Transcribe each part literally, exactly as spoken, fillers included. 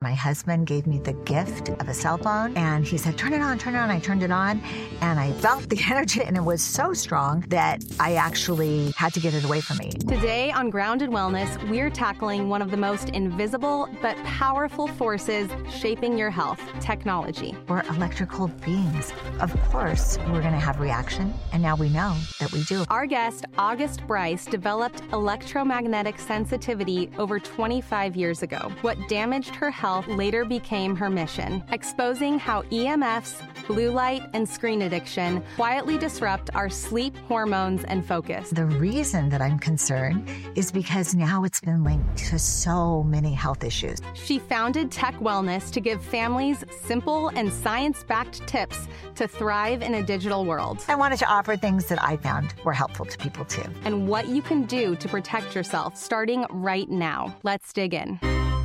My husband gave me the gift of a cell phone and he said, turn it on, turn it on. I turned it on and I felt the energy and it was so strong that I actually had to get it away from me. Today on Grounded Wellness, we're tackling one of the most invisible but powerful forces shaping your health, technology. We're electrical beings. Of course, we're going to have reaction, and now we know that we do. Our guest, August Bryce, developed electromagnetic sensitivity over twenty-five years ago. What damaged her health later became her mission, exposing how E M Fs, blue light, and screen addiction quietly disrupt our sleep, hormones, and focus. The reason that I'm concerned is because now it's been linked to so many health issues. She founded Tech Wellness to give families simple and science-backed tips to thrive in a digital world. I wanted to offer things that I found were helpful to people too. And what you can do to protect yourself starting right now. Let's dig in.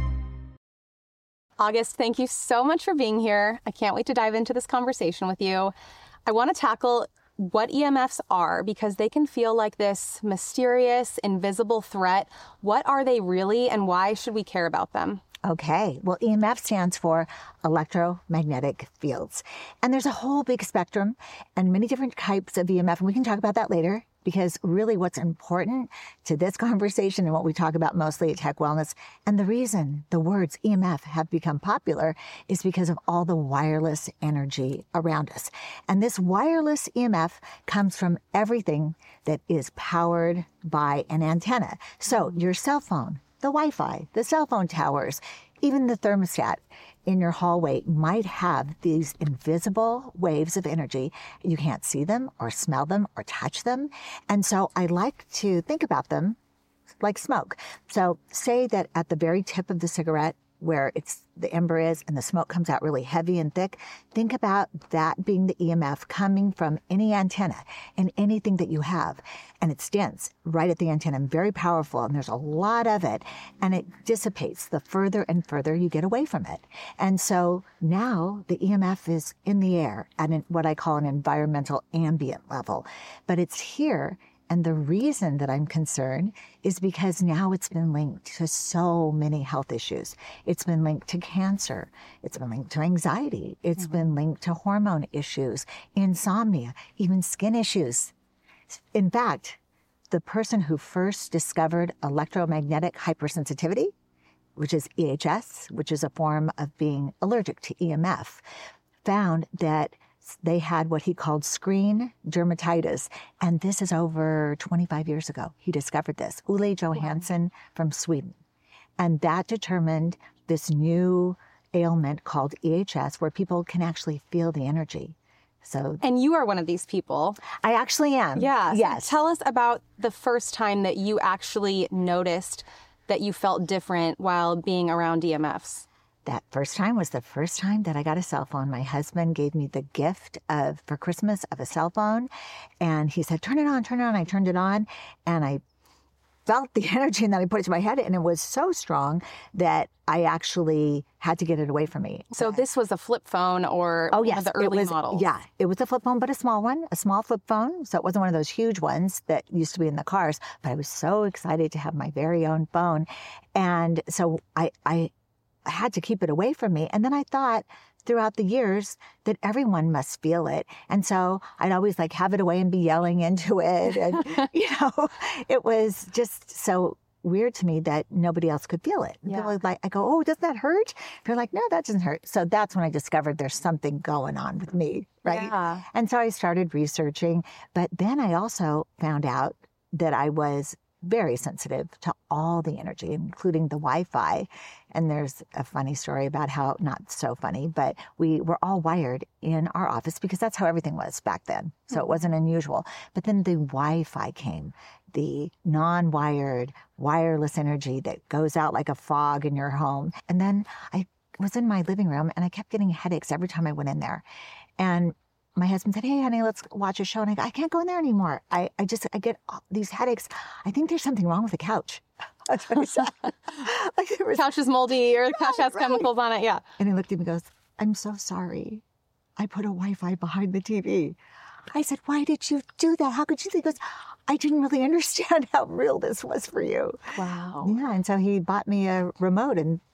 August, thank you so much for being here. I can't wait to dive into this conversation with you. I want to tackle what E M Fs are because they can feel like this mysterious, invisible threat. What are they really and why should we care about them? Okay, well, E M F stands for electromagnetic fields. And there's a whole big spectrum and many different types of E M F. And we can talk about that later because really what's important to this conversation and what we talk about mostly at Tech Wellness, and the reason the words E M F have become popular is because of all the wireless energy around us. And this wireless E M F comes from everything that is powered by an antenna. So your cell phone, the Wi-Fi, the cell phone towers, even the thermostat in your hallway might have these invisible waves of energy. You can't see them or smell them or touch them. And so I like to think about them like smoke. So say that at the very tip of the cigarette where it's the ember is and the smoke comes out really heavy and thick, think about that being the E M F coming from any antenna and anything that you have. And it's dense right at the antenna and very powerful. And there's a lot of it. And it dissipates the further and further you get away from it. And so now the E M F is in the air at an, what I call an environmental ambient level. But it's here. And the reason that I'm concerned is because now it's been linked to so many health issues. It's been linked to cancer. It's been linked to anxiety. It's mm-hmm. been linked to hormone issues, insomnia, even skin issues. In fact, the person who first discovered electromagnetic hypersensitivity, which is E H S, which is a form of being allergic to E M F, found that they had what he called screen dermatitis. And this is over twenty-five years ago. He discovered this. Ole Johansson from Sweden. And that determined this new ailment called E H S, where people can actually feel the energy. So, and you are one of these people. I actually am. Yeah. So yes. Tell us about the first time that you actually noticed that you felt different while being around E M Fs. That first time was the first time that I got a cell phone. My husband gave me the gift of for Christmas of a cell phone. And he said, turn it on, turn it on. I turned it on and I felt the energy and then I put it to my head and it was so strong that I actually had to get it away from me. So this was a flip phone or oh, one yes, of the early it was, models? Yeah, it was a flip phone, but a small one, a small flip phone. So it wasn't one of those huge ones that used to be in the cars, but I was so excited to have my very own phone. And so I, I, I had to keep it away from me. And then I thought throughout the years that everyone must feel it. And so I'd always like have it away and be yelling into it. And, you know, it was just so weird to me that nobody else could feel it. Yeah. People like, I go, oh, doesn't that hurt? They're like, no, that doesn't hurt. So that's when I discovered there's something going on with me, right? Yeah. And so I started researching. But then I also found out that I was very sensitive to all the energy, including the Wi-Fi. And there's a funny story about how, not so funny, but we were all wired in our office because that's how everything was back then. So mm-hmm. it wasn't unusual. But then the Wi-Fi came, the non-wired, wireless energy that goes out like a fog in your home. And then I was in my living room and I kept getting headaches every time I went in there. And my husband said, hey, honey, let's watch a show. And I go, I can't go in there anymore. I, I just, I get these headaches. I think there's something wrong with the couch. That's what he said. Like there was, couch is moldy or the couch has right. chemicals on it. Yeah. And he looked at me and goes, I'm so sorry. I put a Wi-Fi behind the T V. I said, why did you do that? How could you? He goes, I didn't really understand how real this was for you. Wow. Yeah. And so he bought me a remote and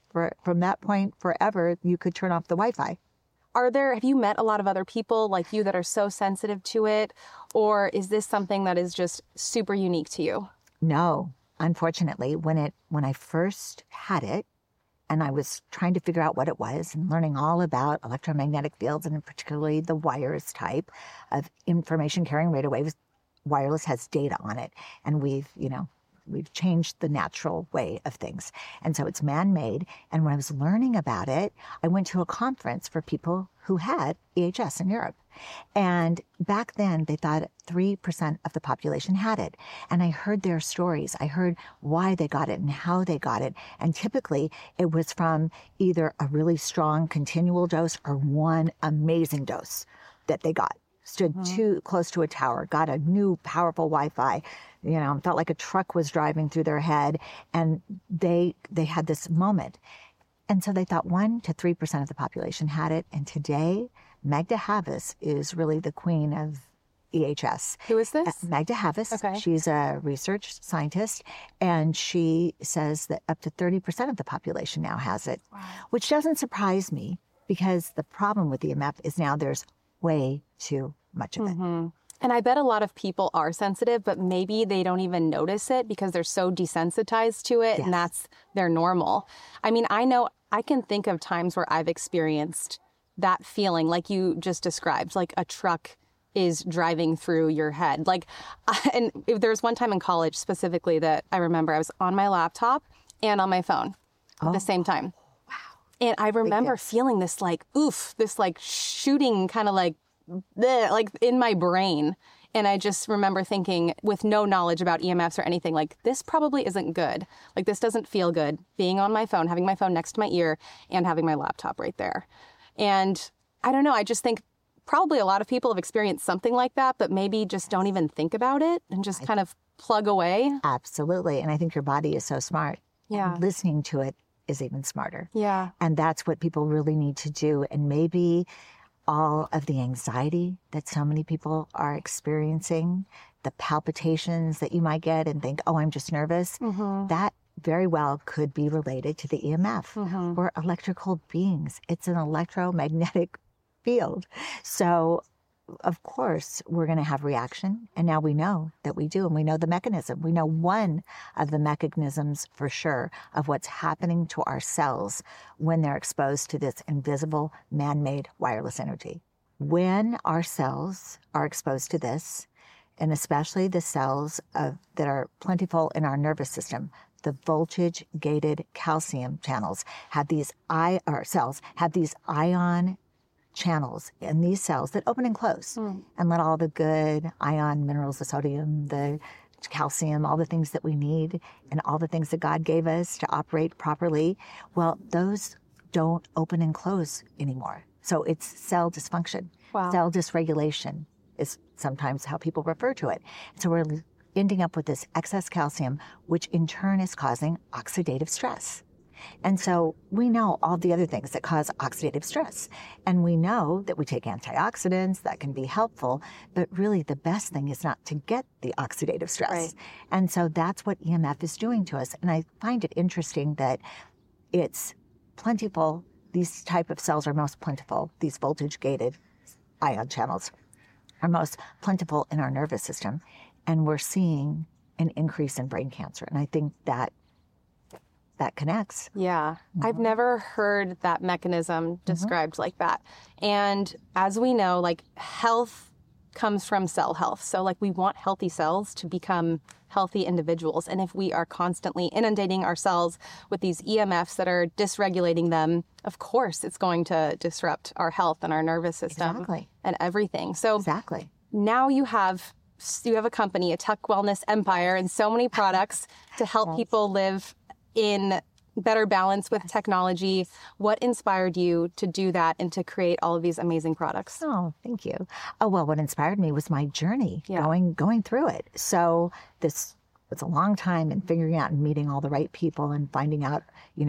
for, from that point forever, you could turn off the Wi-Fi. Are there, have you met a lot of other people like you that are so sensitive to it? Or is this something that is just super unique to you? No, unfortunately, when it, when I first had it, and I was trying to figure out what it was and learning all about electromagnetic fields, and particularly the wires type of information carrying radio waves. Wireless has data on it, and we've, you know, we've changed the natural way of things. And so it's man-made. And when I was learning about it, I went to a conference for people who had E H S in Europe. And back then they thought three percent of the population had it. And I heard their stories. I heard why they got it and how they got it. And typically it was from either a really strong continual dose or one amazing dose that they got. Stood mm-hmm. too close to a tower, got a new powerful Wi-Fi, you know, felt like a truck was driving through their head. And they they had this moment. And so they thought one to three percent of the population had it. And today, Magda Havas is really the queen of E H S. Who is this? Uh, Magda Havas. Okay. She's a research scientist, and she says that up to thirty percent of the population now has it, wow. which doesn't surprise me, because the problem with E M F is now there's way too much of it. Mm-hmm. And I bet a lot of people are sensitive, but maybe they don't even notice it because they're so desensitized to it, yes. and that's their normal. I mean, I know I can think of times where I've experienced that feeling like you just described, like a truck is driving through your head. Like, and there was one time in college specifically that I remember I was on my laptop and on my phone oh. at the same time. Wow. And I remember feeling this like, oof, this like shooting kind of like, bleh, like in my brain. And I just remember thinking, with no knowledge about E M Fs or anything, like, this probably isn't good. Like, this doesn't feel good, being on my phone, having my phone next to my ear and having my laptop right there. And I don't know, I just think probably a lot of people have experienced something like that, but maybe just don't even think about it and just kind of plug away. Absolutely. And I think your body is so smart. Yeah. And listening to it is even smarter. Yeah. And that's what people really need to do. And maybe all of the anxiety that so many people are experiencing, the palpitations that you might get and think, oh, I'm just nervous, mm-hmm. that very well could be related to the E M F. Mm-hmm. We're electrical beings. It's an electromagnetic field. So, of course, we're going to have reaction. And now we know that we do, and we know the mechanism. We know one of the mechanisms for sure of what's happening to our cells when they're exposed to this invisible man-made wireless energy. When our cells are exposed to this, and especially the cells of, that are plentiful in our nervous system, the voltage-gated calcium channels have these I, or cells have these ion channels in these cells that open and close mm. and let all the good ion minerals, the sodium, the calcium, all the things that we need and all the things that God gave us to operate properly. Well, those don't open and close anymore. So it's cell dysfunction. Wow. Cell dysregulation is sometimes how people refer to it. So we're ending up with this excess calcium, which in turn is causing oxidative stress. And so we know all the other things that cause oxidative stress. And we know that we take antioxidants that can be helpful, but really the best thing is not to get the oxidative stress. Right. And so that's what E M F is doing to us. And I find it interesting that it's plentiful. These type of cells are most plentiful. These voltage-gated ion channels are most plentiful in our nervous system. And we're seeing an increase in brain cancer. And I think that that connects. Yeah. Mm-hmm. I've never heard that mechanism described mm-hmm. like that. And as we know, like, health comes from cell health. So like, we want healthy cells to become healthy individuals. And if we are constantly inundating our cells with these E M Fs that are dysregulating them, of course, it's going to disrupt our health and our nervous system exactly. and everything. So exactly. now you have you have a company, a tech wellness empire, and so many products to help yes. people live in better balance with technology. What inspired you to do that and to create all of these amazing products? Oh, thank you. Oh, well, what inspired me was my journey yeah. going going through it. So this was a long time in figuring out and meeting all the right people and finding out, you know,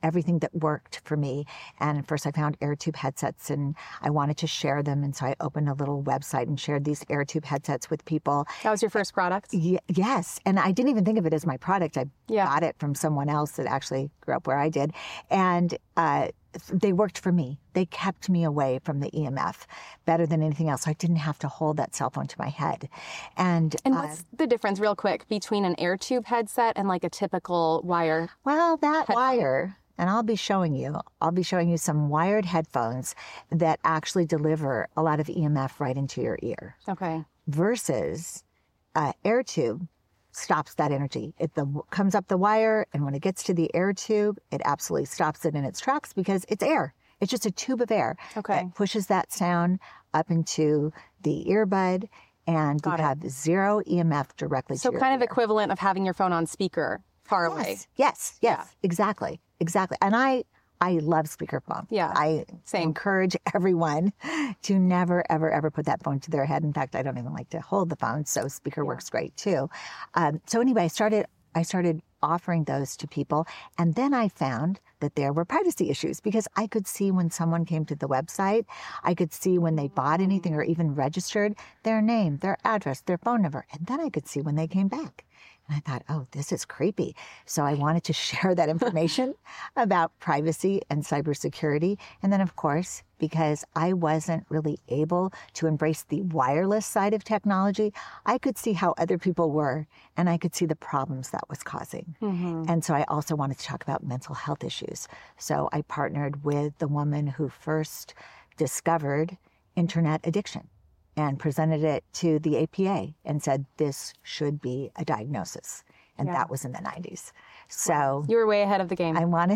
everything that worked for me. And first I found AirTube headsets and I wanted to share them. And so I opened a little website and shared these AirTube headsets with people. That was your first product? Y- yes. And I didn't even think of it as my product. I yeah. got it from someone else that actually grew up where I did. And uh, they worked for me. They kept me away from the E M F better than anything else. So I didn't have to hold that cell phone to my head. And and uh, what's the difference, real quick, between an AirTube headset and like a typical wire? Well, that headphone? wire, and I'll be showing you, I'll be showing you some wired headphones that actually deliver a lot of E M F right into your ear. Okay. Versus uh, AirTube stops that energy. It the, comes up the wire, and when it gets to the air tube, it absolutely stops it in its tracks because it's air. It's just a tube of air okay. that pushes that sound up into the earbud, and Got you it. have zero E M F directly so to your kind of ear. equivalent of having your phone on speaker far yes, away. Yes, yes, Yeah. exactly, exactly. And I, I love speakerphone. Yeah, I same. encourage everyone to never, ever, ever put that phone to their head. In fact, I don't even like to hold the phone, so speaker Yeah. works great too. Um, so anyway, I started, I started offering those to people, and then I found that there were privacy issues because I could see when someone came to the website, I could see when they bought anything or even registered their name, their address, their phone number, and then I could see when they came back. And I thought, oh, this is creepy. So I wanted to share that information about privacy and cybersecurity. And then, of course, because I wasn't really able to embrace the wireless side of technology, I could see how other people were, and I could see the problems that was causing. Mm-hmm. And so I also wanted to talk about mental health issues. So I partnered with the woman who first discovered internet addiction and presented it to the A P A and said, this should be a diagnosis. And Yeah. that was in the nineties. So You were way ahead of the game. I wanted,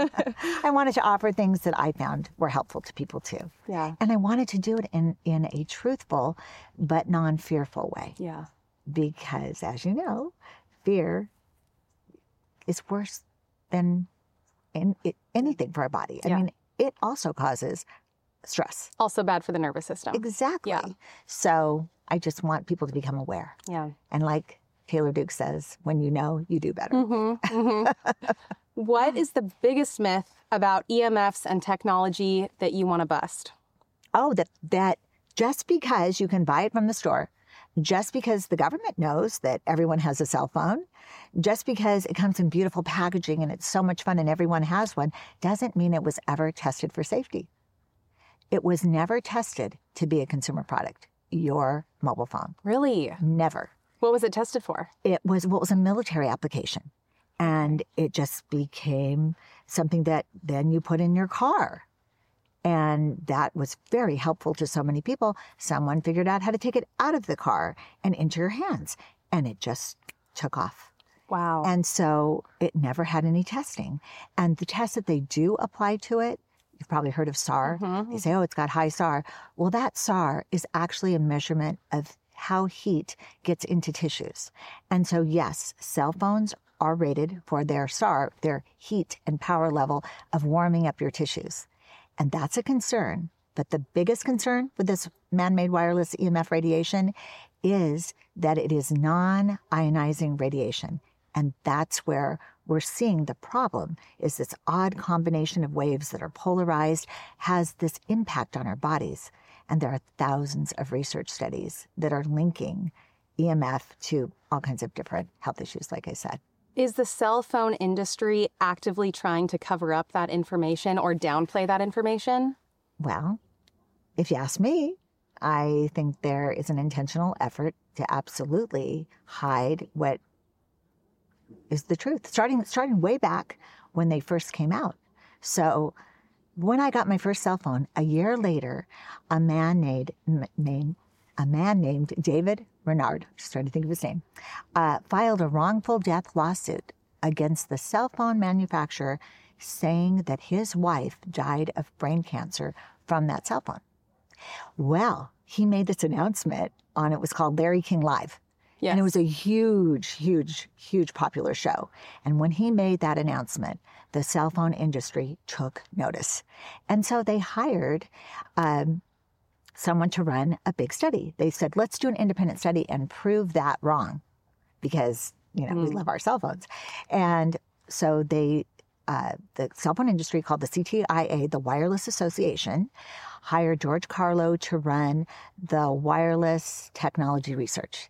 I wanted to offer things that I found were helpful to people too. yeah. And I wanted to do it in, in a truthful but non-fearful way. Yeah. Because as you know, fear is worse than in, it, anything for our body. Yeah. I mean, it also causes stress. Also bad for the nervous system. Exactly. Yeah. So I just want people to become aware. Yeah. And like Taylor Duke says, when you know, you do better. Mm-hmm. Mm-hmm. What is the biggest myth about E M Fs and technology that you want to bust? Oh, that that just because you can buy it from the store, just because the government knows that everyone has a cell phone, just because it comes in beautiful packaging and it's so much fun and everyone has one, doesn't mean it was ever tested for safety. It was never tested to be a consumer product, your mobile phone. Really? Never. What was it tested for? It was what was a military application. And it just became something that then you put in your car. And that was very helpful to so many people. Someone figured out how to take it out of the car and into your hands. And it just took off. Wow. And so it never had any testing. And the tests that they do apply to it, you've probably heard of S A R. Mm-hmm. They say, oh, it's got high S A R. Well, that S A R is actually a measurement of how heat gets into tissues. And so, yes, cell phones are rated for their S A R, their heat and power level of warming up your tissues. And that's a concern. But the biggest concern with this man-made wireless E M F radiation is that it is non-ionizing radiation. And that's where we're seeing the problem, is this odd combination of waves that are polarized has this impact on our bodies. And there are thousands of research studies that are linking E M F to all kinds of different health issues, like I said. Is the cell phone industry actively trying to cover up that information or downplay that information? Well, if you ask me, I think there is an intentional effort to absolutely hide what is the truth, starting starting way back when they first came out. So when I got my first cell phone, a year later, a man named, named a man named David Renard, just trying to think of his name, uh, filed a wrongful death lawsuit against the cell phone manufacturer, saying that his wife died of brain cancer from that cell phone. Well, he made this announcement on, it was called Larry King Live. Yes. And it was a huge, huge, huge popular show. And when he made that announcement, the cell phone industry took notice. And so they hired um, someone to run a big study. They said, let's do an independent study and prove that wrong, because, you know, mm. we love our cell phones. And so they uh, the cell phone industry called the C T I A, the Wireless Association, hired George Carlo to run the wireless technology research.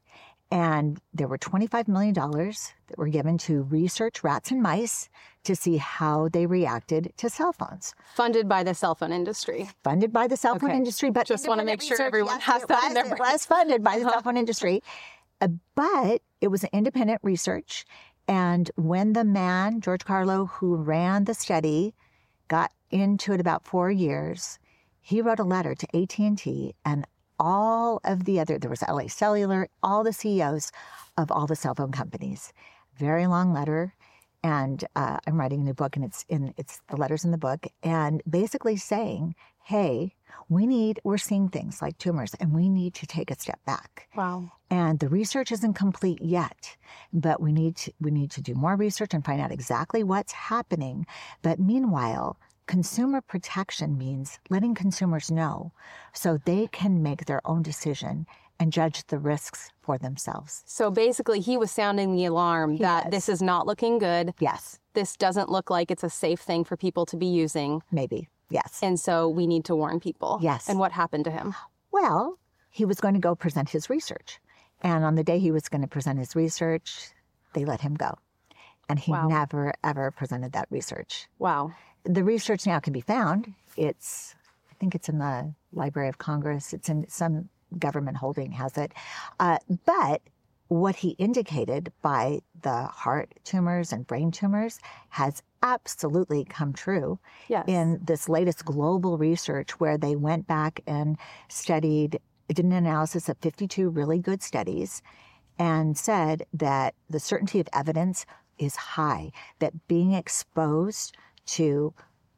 And there were twenty-five million dollars that were given to research rats and mice to see how they reacted to cell phones. Funded by the cell phone industry. Funded by the cell phone Okay. industry, but Just want to make sure research, everyone yes, has it that was, in their it brain. was funded by the cell phone industry, uh, but it was an independent research. And when the man, George Carlo, who ran the study, got into it about four years, he wrote a letter to A T and T and all of the other, there was L A Cellular, all the C E Os of all the cell phone companies. Very long letter. And uh, I'm writing a new book, and it's in it's the letters in the book, and basically saying, hey, we need, we're seeing things like tumors, and we need to take a step back. Wow. And the research isn't complete yet, but we need to, we need to do more research and find out exactly what's happening. But meanwhile, consumer protection means letting consumers know so they can make their own decision and judge the risks for themselves. So basically, he was sounding the alarm that Yes. this is not looking good. Yes, This doesn't look like it's a safe thing for people to be using. maybe. Yes. And so we need to warn people. Yes. And what happened to him? Well, he was going to go present his research. And on the day he was going to present his research, they let him go. And he Wow. never, ever presented that research. Wow. The research now can be found. It's, I think it's in the Library of Congress. It's in some government holding has it. Uh, but what he indicated by the heart tumors and brain tumors has absolutely come true Yes. in this latest global research where they went back and studied, did an analysis of fifty-two really good studies and said that the certainty of evidence is high, that being exposed to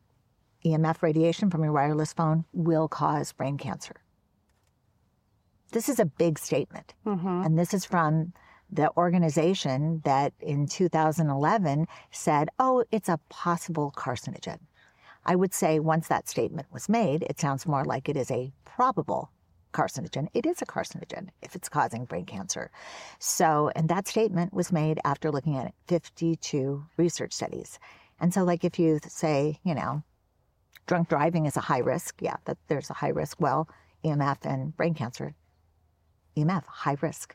E M F radiation from your wireless phone will cause brain cancer. This is a big statement. Mm-hmm. And this is from the organization that in two thousand eleven said, oh, it's a possible carcinogen. I would say once that statement was made, it sounds more like it is a probable carcinogen. It is a carcinogen if it's causing brain cancer. So, and that statement was made after looking at fifty-two research studies. And so like if you say, you know, drunk driving is a high risk, yeah, that there's a high risk. Well, E M F and brain cancer, E M F, high risk.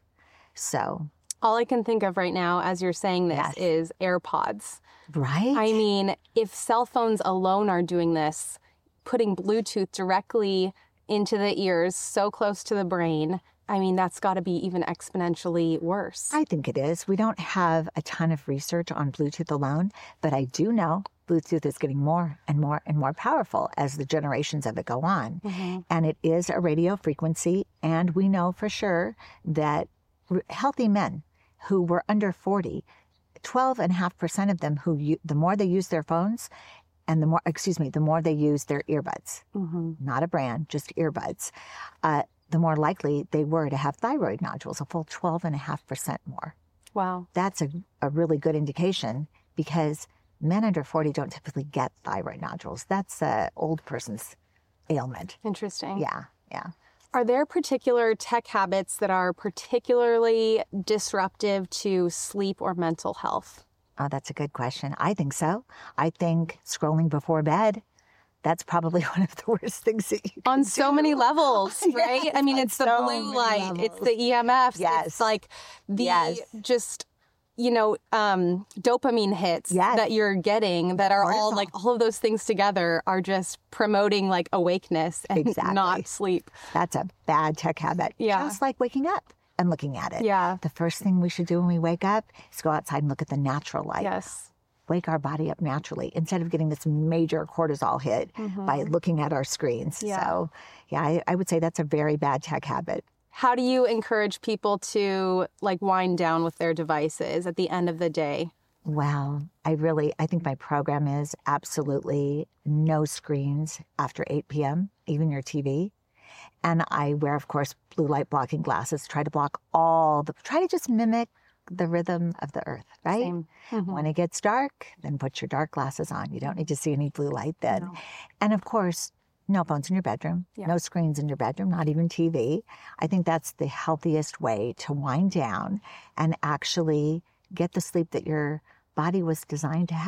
So. All I can think of right now as you're saying this Yes. is AirPods. Right? I mean, if cell phones alone are doing this, putting Bluetooth directly into the ears so close to the brain, I mean, that's got to be even exponentially worse. I think it is. We don't have a ton of research on Bluetooth alone, but I do know Bluetooth is getting more and more and more powerful as the generations of it go on. Mm-hmm. And it is a radio frequency. And we know for sure that r- healthy men who were under forty, twelve and a half percent of them who, u- the more they use their phones and the more, excuse me, the more they use their earbuds, Mm-hmm. not a brand, just earbuds, uh, the more likely they were to have thyroid nodules, a full twelve and a half percent more. Wow. That's a, a really good indication because men under forty don't typically get thyroid nodules. That's an old person's ailment. Interesting. Yeah, yeah. Are there particular tech habits that are particularly disruptive to sleep or mental health? Oh, that's a good question. I think so. I think scrolling before bed, that's probably one of the worst things that you can On so do. many levels, right? Yes, I mean, on it's the so blue many light, it's levels. the E M Fs, Yes. it's like the Yes. just, you know, um, dopamine hits Yes. that you're getting that are all Cortisol. like all of those things together are just promoting like awakeness and Exactly. not sleep. That's a bad tech habit. Yeah. Just like waking up and looking at it. Yeah. The first thing we should do when we wake up is go outside and look at the natural light. Yes. Wake our body up naturally instead of getting this major cortisol hit by looking at our screens. Yeah. So, yeah, I, I would say that's a very bad tech habit. How do you encourage people to like wind down with their devices at the end of the day? Well, I really, I think my program is absolutely no screens after eight p.m., even your T V. And I wear, of course, blue light blocking glasses, try to block all the, try to just mimic the rhythm of the earth, right? Same. Mhm. When it gets dark, then put your dark glasses on. You don't need to see any blue light then. No. And of course, no phones in your bedroom, Yeah. no screens in your bedroom, not even T V. I think that's the healthiest way to wind down and actually get the sleep that your body was designed to have.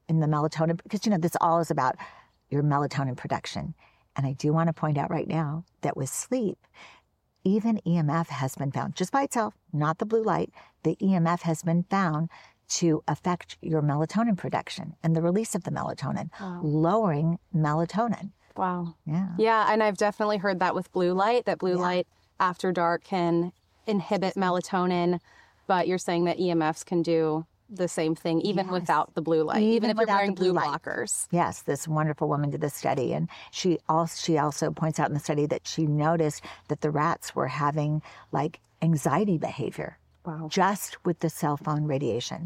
in the melatonin, because, you know, this all is about your melatonin production. And I do want to point out right now that with sleep, even E M F has been found, just by itself, not the blue light, the E M F has been found to affect your melatonin production and the release of the melatonin, wow. lowering melatonin. Wow. Yeah. Yeah, and I've definitely heard that with blue light, that blue yeah. light after dark can inhibit melatonin, but you're saying that E M Fs can do the same thing even yes. without the blue light, even, even if you're wearing blue, blue blockers. Yes, this wonderful woman did this study, and she also she also points out in the study that she noticed that the rats were having like anxiety behavior wow. just with the cell phone radiation.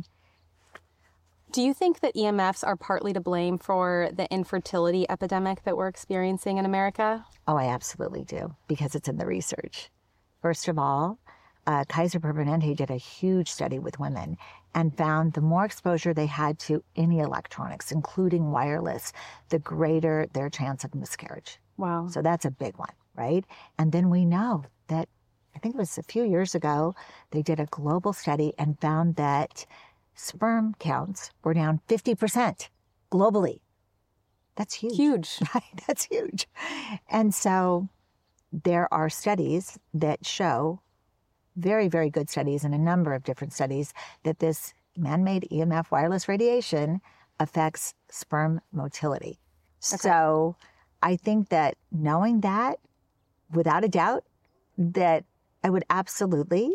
Do you think that E M Fs are partly to blame for the infertility epidemic that we're experiencing in America? Oh, I absolutely do, because it's in the research. First of all, uh, Kaiser Permanente did a huge study with women and found the more exposure they had to any electronics, including wireless, the greater their chance of miscarriage. Wow. So that's a big one, right? And then we know that, I think it was a few years ago, they did a global study and found that sperm counts were down fifty percent globally. That's huge. Huge. Right? That's huge. And so there are studies that show, very, very good studies, and a number of different studies, that this man-made E M F wireless radiation affects sperm motility. Okay. So I think that knowing that, without a doubt, that I would absolutely,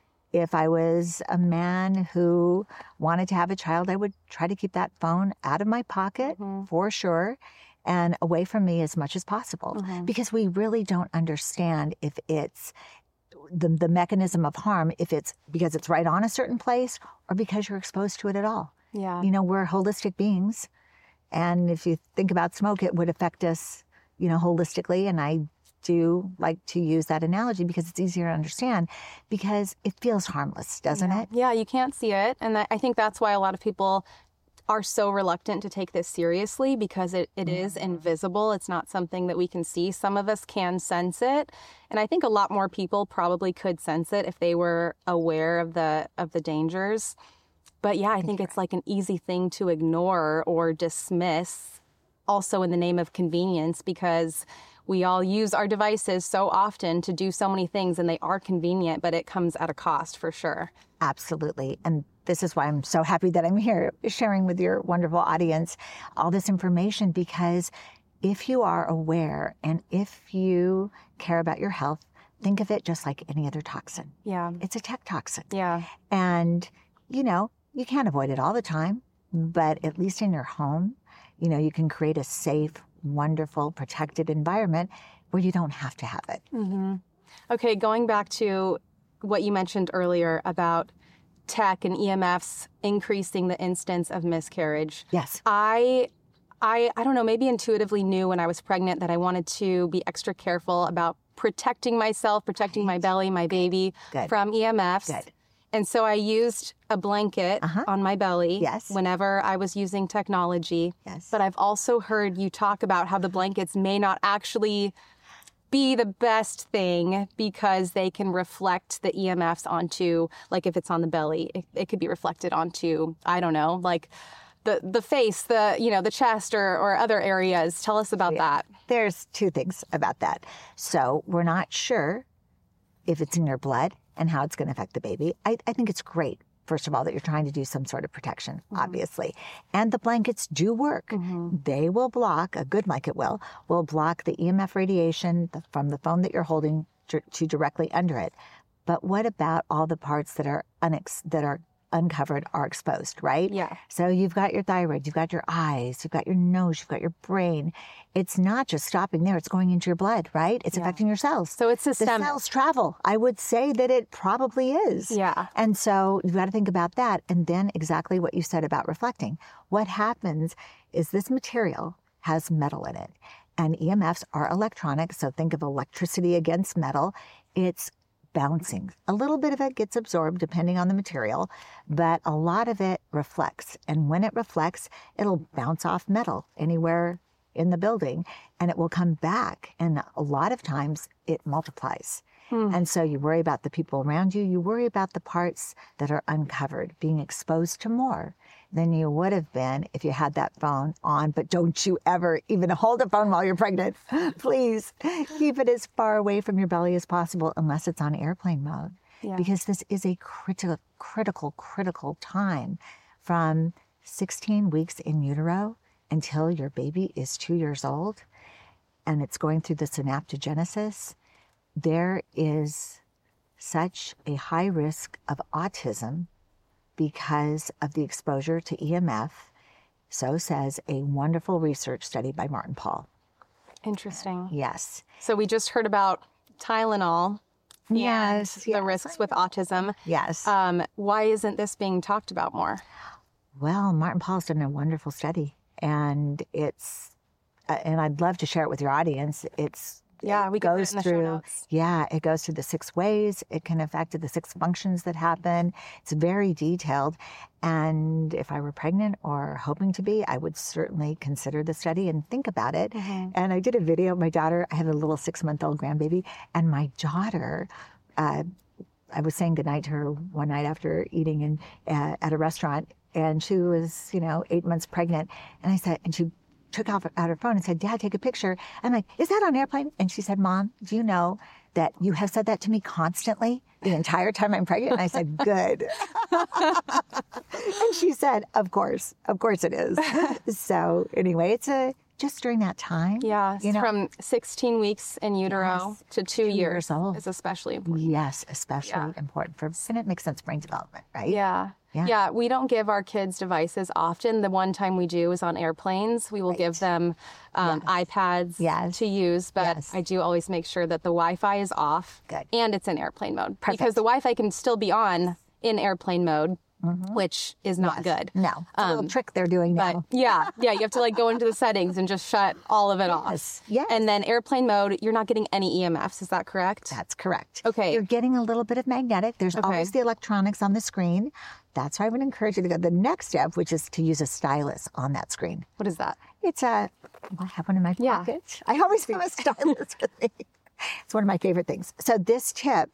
if I was a man who wanted to have a child, I would try to keep that phone out of my pocket mm-hmm. for sure, and away from me as much as possible. Mm-hmm. Because we really don't understand if it's the, the mechanism of harm, if it's because it's right on a certain place or because you're exposed to it at all. Yeah. You know, we're holistic beings. And if you think about smoke, it would affect us, you know, holistically. And I do like to use that analogy because it's easier to understand, because it feels harmless, doesn't yeah. it? Yeah, you can't see it. And that, I think that's why a lot of people are so reluctant to take this seriously, because it, it mm-hmm. is invisible. It's not something that we can see. Some of us can sense it. And I think a lot more people probably could sense it if they were aware of the of the dangers. But yeah, I, I think, think it's right. like an easy thing to ignore or dismiss, also in the name of convenience, because we all use our devices so often to do so many things, and they are convenient, but it comes at a cost for sure. Absolutely. And this is why I'm so happy that I'm here sharing with your wonderful audience all this information, because if you are aware and if you care about your health, think of it just like any other toxin. Yeah. It's a tech toxin. Yeah. And, you know, you can't avoid it all the time, but at least in your home, you know, you can create a safe, wonderful, protected environment where you don't have to have it. Mm-hmm. Okay, going back to what you mentioned earlier about tech and E M Fs increasing the instance of miscarriage. Yes. I, I, I don't know, maybe intuitively knew when I was pregnant that I wanted to be extra careful about protecting myself, protecting my belly, my baby Good. from E M Fs. Good. And so I used a blanket uh-huh. on my belly yes. whenever I was using technology. Yes. But I've also heard you talk about how the blankets may not actually be the best thing because they can reflect the E M Fs onto, like if it's on the belly, it, it could be reflected onto, I don't know, like the the face, the, you know, the chest or, or other areas. Tell us about yeah. that. There's two things about that. So we're not sure if it's in your blood and how it's going to affect the baby. I, I think it's great, first of all, that you're trying to do some sort of protection, mm-hmm. obviously. And the blankets do work. Mm-hmm. They will block, a good blanket will, will block the E M F radiation from the phone that you're holding to, to directly under it. But what about all the parts that are unex- that are uncovered are exposed, right? Yeah. So you've got your thyroid, you've got your eyes, you've got your nose, you've got your brain. It's not just stopping there, it's going into your blood, right? It's yeah. affecting your cells. So it's systemic. The cells travel. I would say that it probably is. Yeah. And so you've got to think about that. And then exactly what you said about reflecting. What happens is this material has metal in it. And E M Fs are electronic, so think of electricity against metal. It's bouncing. A little bit of it gets absorbed depending on the material, but a lot of it reflects. And when it reflects, it'll bounce off metal anywhere in the building, and it will come back. And a lot of times it multiplies. Hmm. And so you worry about the people around you. You worry about the parts that are uncovered, being exposed to more than you would have been if you had that phone on. But don't you ever even hold a phone while you're pregnant. Please keep it as far away from your belly as possible unless it's on airplane mode. Yeah. Because this is a critical, critical, critical time from sixteen weeks in utero until your baby is two years old and it's going through the synaptogenesis. There is such a high risk of autism because of the exposure to E M F. So says a wonderful research study by Martin Pall. Interesting. Yes. So we just heard about Tylenol. Yes. The yes, risks with autism. Yes. Um, why isn't this being talked about more? Well, Martin Pall's done a wonderful study, and it's, uh, and I'd love to share it with your audience. It's yeah, it we goes can put it in the through. show notes. Yeah, it goes through the six ways it can affect the six functions that happen. It's very detailed, and if I were pregnant or hoping to be, I would certainly consider the study and think about it. Mm-hmm. And I did a video. My daughter, I have a little six-month-old grandbaby, and my daughter. Uh, I was saying goodnight to her one night after eating in, uh, at a restaurant, and she was, you know, eight months pregnant. And I said, and she took off out her phone and said, "Dad, take a picture." I'm like, "Is that on airplane?" And she said, "Mom, do you know that you have said that to me constantly the entire time I'm pregnant?" And I said, "Good." And she said, "Of course, of course it is." So anyway, it's a just during that time. Yeah, you know, from sixteen weeks in utero yes, to two, two years, years old is especially important. Yes, especially yeah. important for, and it makes sense brain development, right? Yeah. yeah. Yeah, we don't give our kids devices often. The one time we do is on airplanes. We will right. give them um, yes. iPads yes. to use, but yes. I do always make sure that the Wi-Fi is off Good. and it's in airplane mode. Perfect. Because the Wi-Fi can still be on in airplane mode. Mm-hmm. Which is not yes. good. No, it's a little um, trick they're doing now. But yeah, yeah, you have to like go into the settings and just shut all of it yes. off. Yes. And then airplane mode, you're not getting any E M Fs. Is that correct? That's correct. Okay. You're getting a little bit of magnetic. There's okay. always the electronics on the screen. That's why I would encourage you to go to the next step, which is to use a stylus on that screen. What is that? It's a, well, I have one in my yeah. pocket. I always have a stylus with me. It's one of my favorite things. So this tip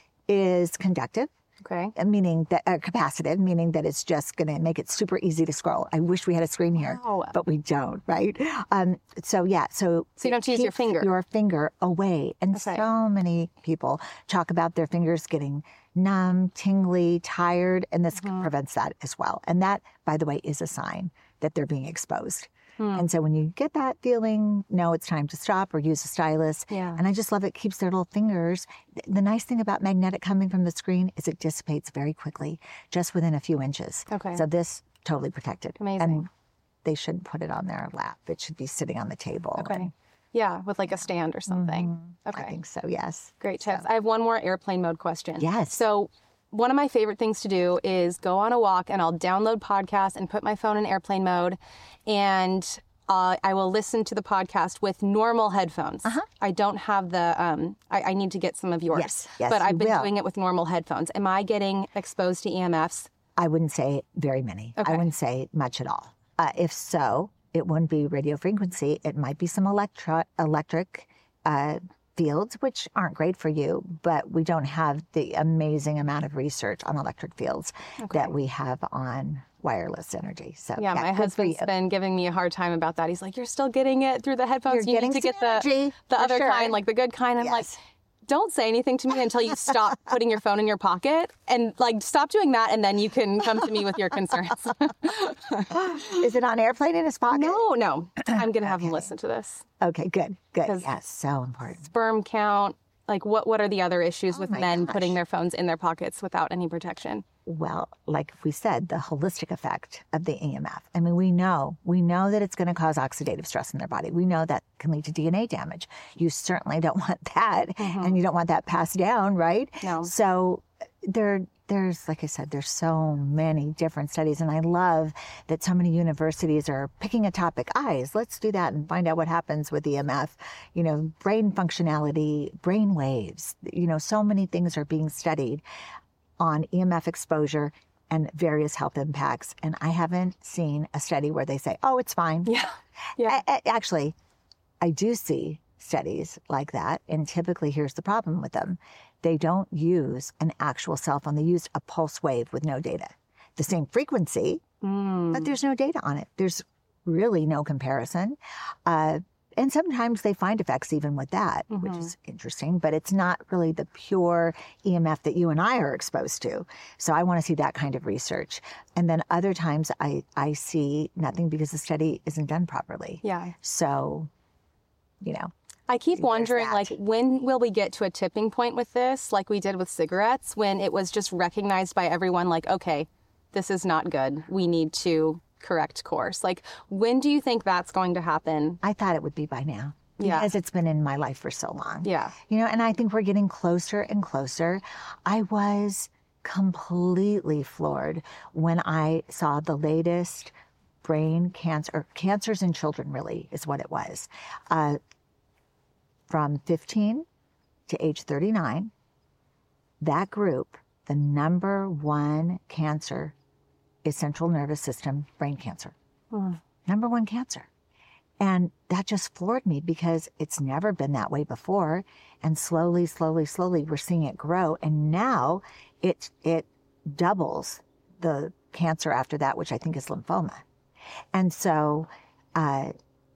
is conductive. Okay. Meaning that, uh, capacitive, meaning that it's just going to make it super easy to scroll. I wish we had a screen here, wow. but we don't, right? Um, so yeah, so. So you don't have to use your finger. Your finger away. And okay. so many people talk about their fingers getting numb, tingly, tired, and this mm-hmm. prevents that as well. And that, by the way, is a sign that they're being exposed. Hmm. And so when you get that feeling, no, it's time to stop or use a stylus. Yeah. And I just love it. Keeps their little fingers. The nice thing about magnetic coming from the screen is it dissipates very quickly, just within a few inches. Okay. So this, totally protected. Amazing. And they should put it on their lap. It should be sitting on the table. Okay. And, yeah, with like a stand or something. Mm-hmm. Okay. I think so, yes. Great tips. So. I have one more airplane mode question. Yes. So one of my favorite things to do is go on a walk and I'll download podcasts and put my phone in airplane mode, and Uh, I will listen to the podcast with normal headphones. Uh-huh. I don't have the, um, I, I need to get some of yours. Yes, yes, but I've you been will. doing it with normal headphones. Am I getting exposed to E M Fs? I wouldn't say very many. Okay. I wouldn't say much at all. Uh, if so, it wouldn't be radio frequency. It might be some electro- electric uh, fields, which aren't great for you, but we don't have the amazing amount of research on electric fields okay. that we have on wireless energy. So yeah, yeah my husband's been giving me a hard time about that. He's like, "You're still getting it through the headphones. You're you getting need to get the energy, the other sure. kind, like the good kind." I'm yes. like, "Don't say anything to me until you stop putting your phone in your pocket, and like stop doing that, and then you can come to me with your concerns." Is it on airplane in his pocket? No, no. I'm gonna have okay. him listen to this. Okay, good, good. Yes, so important. Sperm count. Like, what, what are the other issues oh with men gosh. putting their phones in their pockets without any protection? Well, like we said, the holistic effect of the E M F. I mean, we know, we know that it's going to cause oxidative stress in their body. We know that can lead to D N A damage. You certainly don't want that, mm-hmm. and you don't want that passed down, right? No. So there, there's, like I said, there's so many different studies, and I love that so many universities are picking a topic. Eyes, let's do that and find out what happens with E M F. You know, brain functionality, brain waves. You know, so many things are being studied on E M F exposure and various health impacts. And I haven't seen a study where they say, oh, it's fine. Yeah. Yeah. I, I, actually, I do see studies like that. And typically, here's the problem with them. They don't use an actual cell phone. They use a pulse wave with no data. The same frequency, Mm. but there's no data on it. There's really no comparison. Uh, and sometimes they find effects even with that, Mm-hmm. which is interesting, but it's not really the pure E M F that you and I are exposed to. So I want to see that kind of research. And then other times I, I see nothing because the study isn't done properly. Yeah. So, you know. I keep There's wondering, that. like, when will we get to a tipping point with this, like we did with cigarettes, when it was just recognized by everyone, like, okay, this is not good. We need to correct course. Like, when do you think that's going to happen? I thought it would be by now. Yeah. Because it's been in my life for so long. Yeah. You know, and I think we're getting closer and closer. I was completely floored when I saw the latest brain cancer, or cancers in children really is what it was. Uh, from fifteen to age thirty-nine, that group, the number one cancer is central nervous system brain cancer. Mm. Number one cancer. And that just floored me because it's never been that way before. And slowly, slowly, slowly, we're seeing it grow. And now it, it doubles the cancer after that, which I think is lymphoma. And so uh,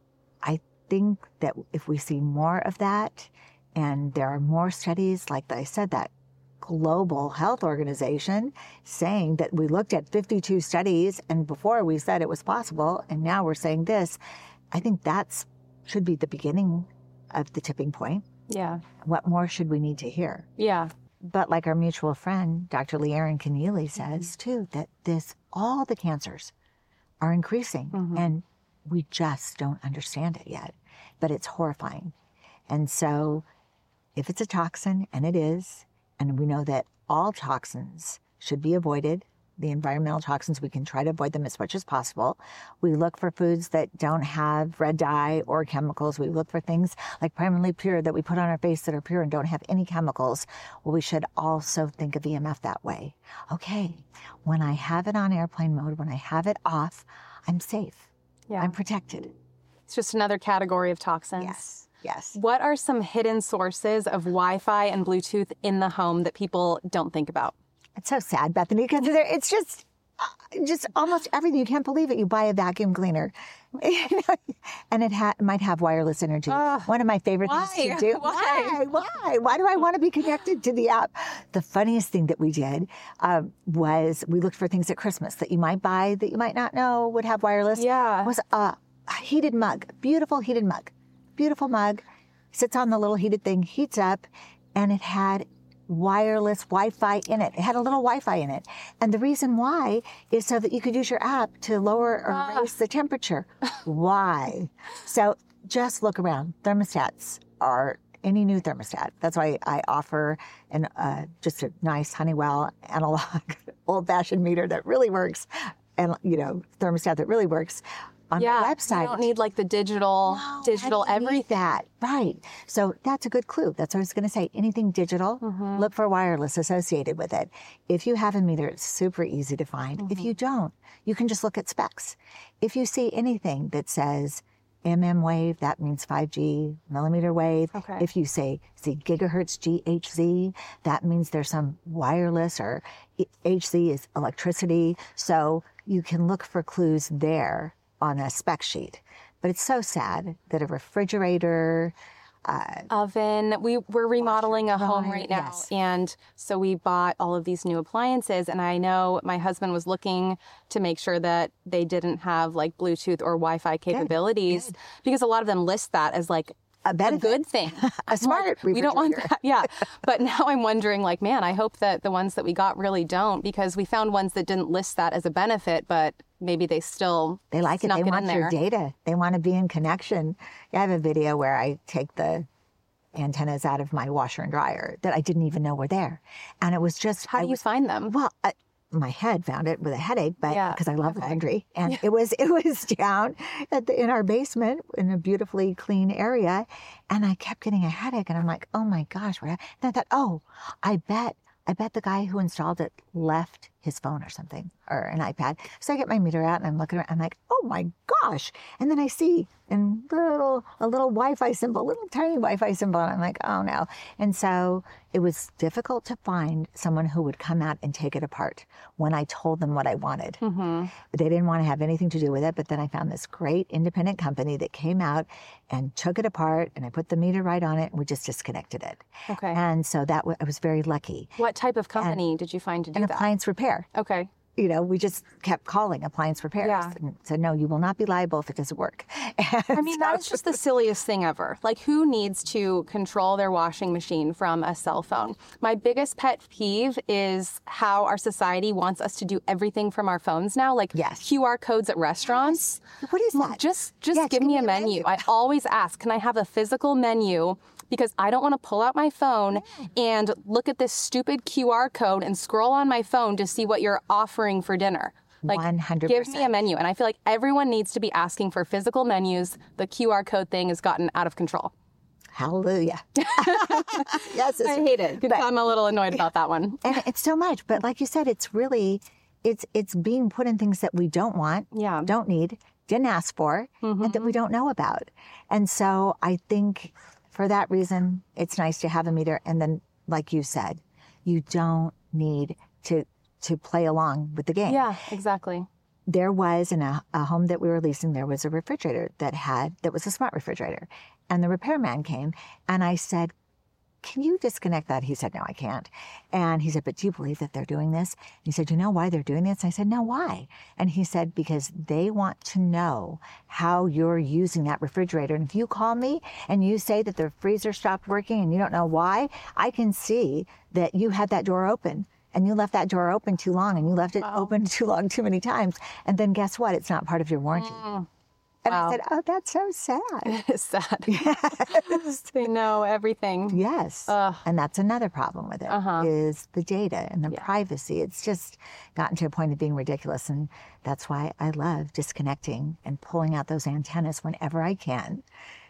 I think that if we see more of that, and there are more studies, like I said, that global health organization saying that we looked at fifty-two studies, and before we said it was possible, and now we're saying this, I think that's should be the beginning of the tipping point. Yeah. What more should we need to hear? Yeah. But like our mutual friend, Doctor Leerin Keneally says too, that this, all the cancers are increasing Mhm. and we just don't understand it yet, but it's horrifying. And so if it's a toxin, and it is, and we know that all toxins should be avoided, the environmental toxins, we can try to avoid them as much as possible. We look for foods that don't have red dye or chemicals. We look for things like Primarily Pure that we put on our face that are pure and don't have any chemicals. Well, we should also think of E M F that way. Okay, when I have it on airplane mode, when I have it off, I'm safe. Yeah. I'm protected. It's just another category of toxins. Yes, yes. What are some hidden sources of Wi-Fi and Bluetooth in the home that people don't think about? It's so sad, Bethany, because there, it's just, uh, just almost everything. You can't believe it. You buy a vacuum cleaner, you know, and it ha- might have wireless energy. Ugh. One of my favorite Why? things to do. Why? Why? Why? Why do I want to be connected to the app? The funniest thing that we did uh, was we looked for things at Christmas that you might buy that you might not know would have wireless. Yeah. Was a heated mug, beautiful heated mug, beautiful mug, sits on the little heated thing, heats up, and it had wireless Wi-Fi in it. It had a little Wi-Fi in it. And the reason why is so that you could use your app to lower or Ah. raise the temperature. Why? So just look around. Thermostats are any new thermostat. That's why I offer an uh, just a nice Honeywell analog old-fashioned meter that really works, and you know, thermostat that really works on Yeah. the website. You don't need like the digital, No, digital I don't need everything. that. Right. So that's a good clue. That's what I was going to say. Anything digital, Mm-hmm. look for wireless associated with it. If you have a meter, it's super easy to find. Mm-hmm. If you don't, you can just look at specs. If you see anything that says M M wave, that means five G, millimeter wave. Okay. If you say see gigahertz G H Z, that means there's some wireless, or H Z is electricity. So you can look for clues there on a spec sheet. But it's so sad that a refrigerator, uh, Oven. We, we're remodeling a home Right, right now. yes. And so we bought all of these new appliances. And I know my husband was looking to make sure that they didn't have like Bluetooth or Wi-Fi capabilities, because a lot of them list that as like a a benefit. good thing. A smart We don't want refrigerator. that. Yeah. But now I'm wondering, like, man, I hope that the ones that we got really don't, because we found ones that didn't list that as a benefit, but maybe they still They like it. snuck They it want in your there. data. They want to be in connection. I have a video where I take the antennas out of my washer and dryer that I didn't even know were there. And it was just, How I do you was, find them? well, I, my head found it with a headache, but Yeah, because I love okay. laundry, and it was it was down at the, in our basement in a beautifully clean area, and I kept getting a headache, and I'm like, oh my gosh, what? hap-" And I thought, oh, I bet I bet the guy who installed it left his phone or something, or an iPad. So I get my meter out and I'm looking around. I'm like, oh my gosh. And then I see in little, a little Wi-Fi symbol, little tiny Wi-Fi symbol. And I'm like, oh no. And so it was difficult to find someone who would come out and take it apart when I told them what I wanted. Mm-hmm. But they didn't want to have anything to do with it. But then I found this great independent company that came out and took it apart, and I put the meter right on it, and we just disconnected it. Okay. And so that w- I was very lucky. What type of company and, did you find to do an that? An appliance repair. Okay. You know, we just kept calling appliance repairs yeah. and said, no, you will not be liable if it doesn't work. And I mean, so, that's just the silliest thing ever. Like, who needs to control their washing machine from a cell phone? My biggest pet peeve is how our society wants us to do everything from our phones now, like yes. Q R codes at restaurants. What is that? Just, just yes, give me a menu. menu. I always ask, can I have a physical menu? Because I don't want to pull out my phone and look at this stupid Q R code and scroll on my phone to see what you're offering for dinner. Like, one hundred percent. Give me a menu. And I feel like everyone needs to be asking for physical menus. The Q R code thing has gotten out of control. Hallelujah. Yes, I hate it. But, I'm a little annoyed about that one. And it's so much. But like you said, it's really, it's it's being put in things that we don't want, yeah. don't need, didn't ask for, mm-hmm. and that we don't know about. And so I think for that reason, it's nice to have a meter. And then, like you said, you don't need to to play along with the game. Yeah, exactly. There was in a, a home that we were leasing, there was a refrigerator that had, that was a smart refrigerator. And the repairman came and I said, can you disconnect that? He said, no, I can't. And he said, but do you believe that they're doing this? And he said, you know why they're doing this? And I said, no, why? And he said, because they want to know how you're using that refrigerator. And if you call me and you say that the freezer stopped working and you don't know why, I can see that you had that door open. And you left that door open too long, and you left it wow. open too long, too many times. And then guess what? It's not part of your warranty. Mm. And wow. I said, oh, that's so sad. It is sad. Yes. They know everything. Yes. Ugh. And that's another problem with it, uh-huh. is the data and the yeah. privacy. It's just gotten to a point of being ridiculous. And that's why I love disconnecting and pulling out those antennas whenever I can.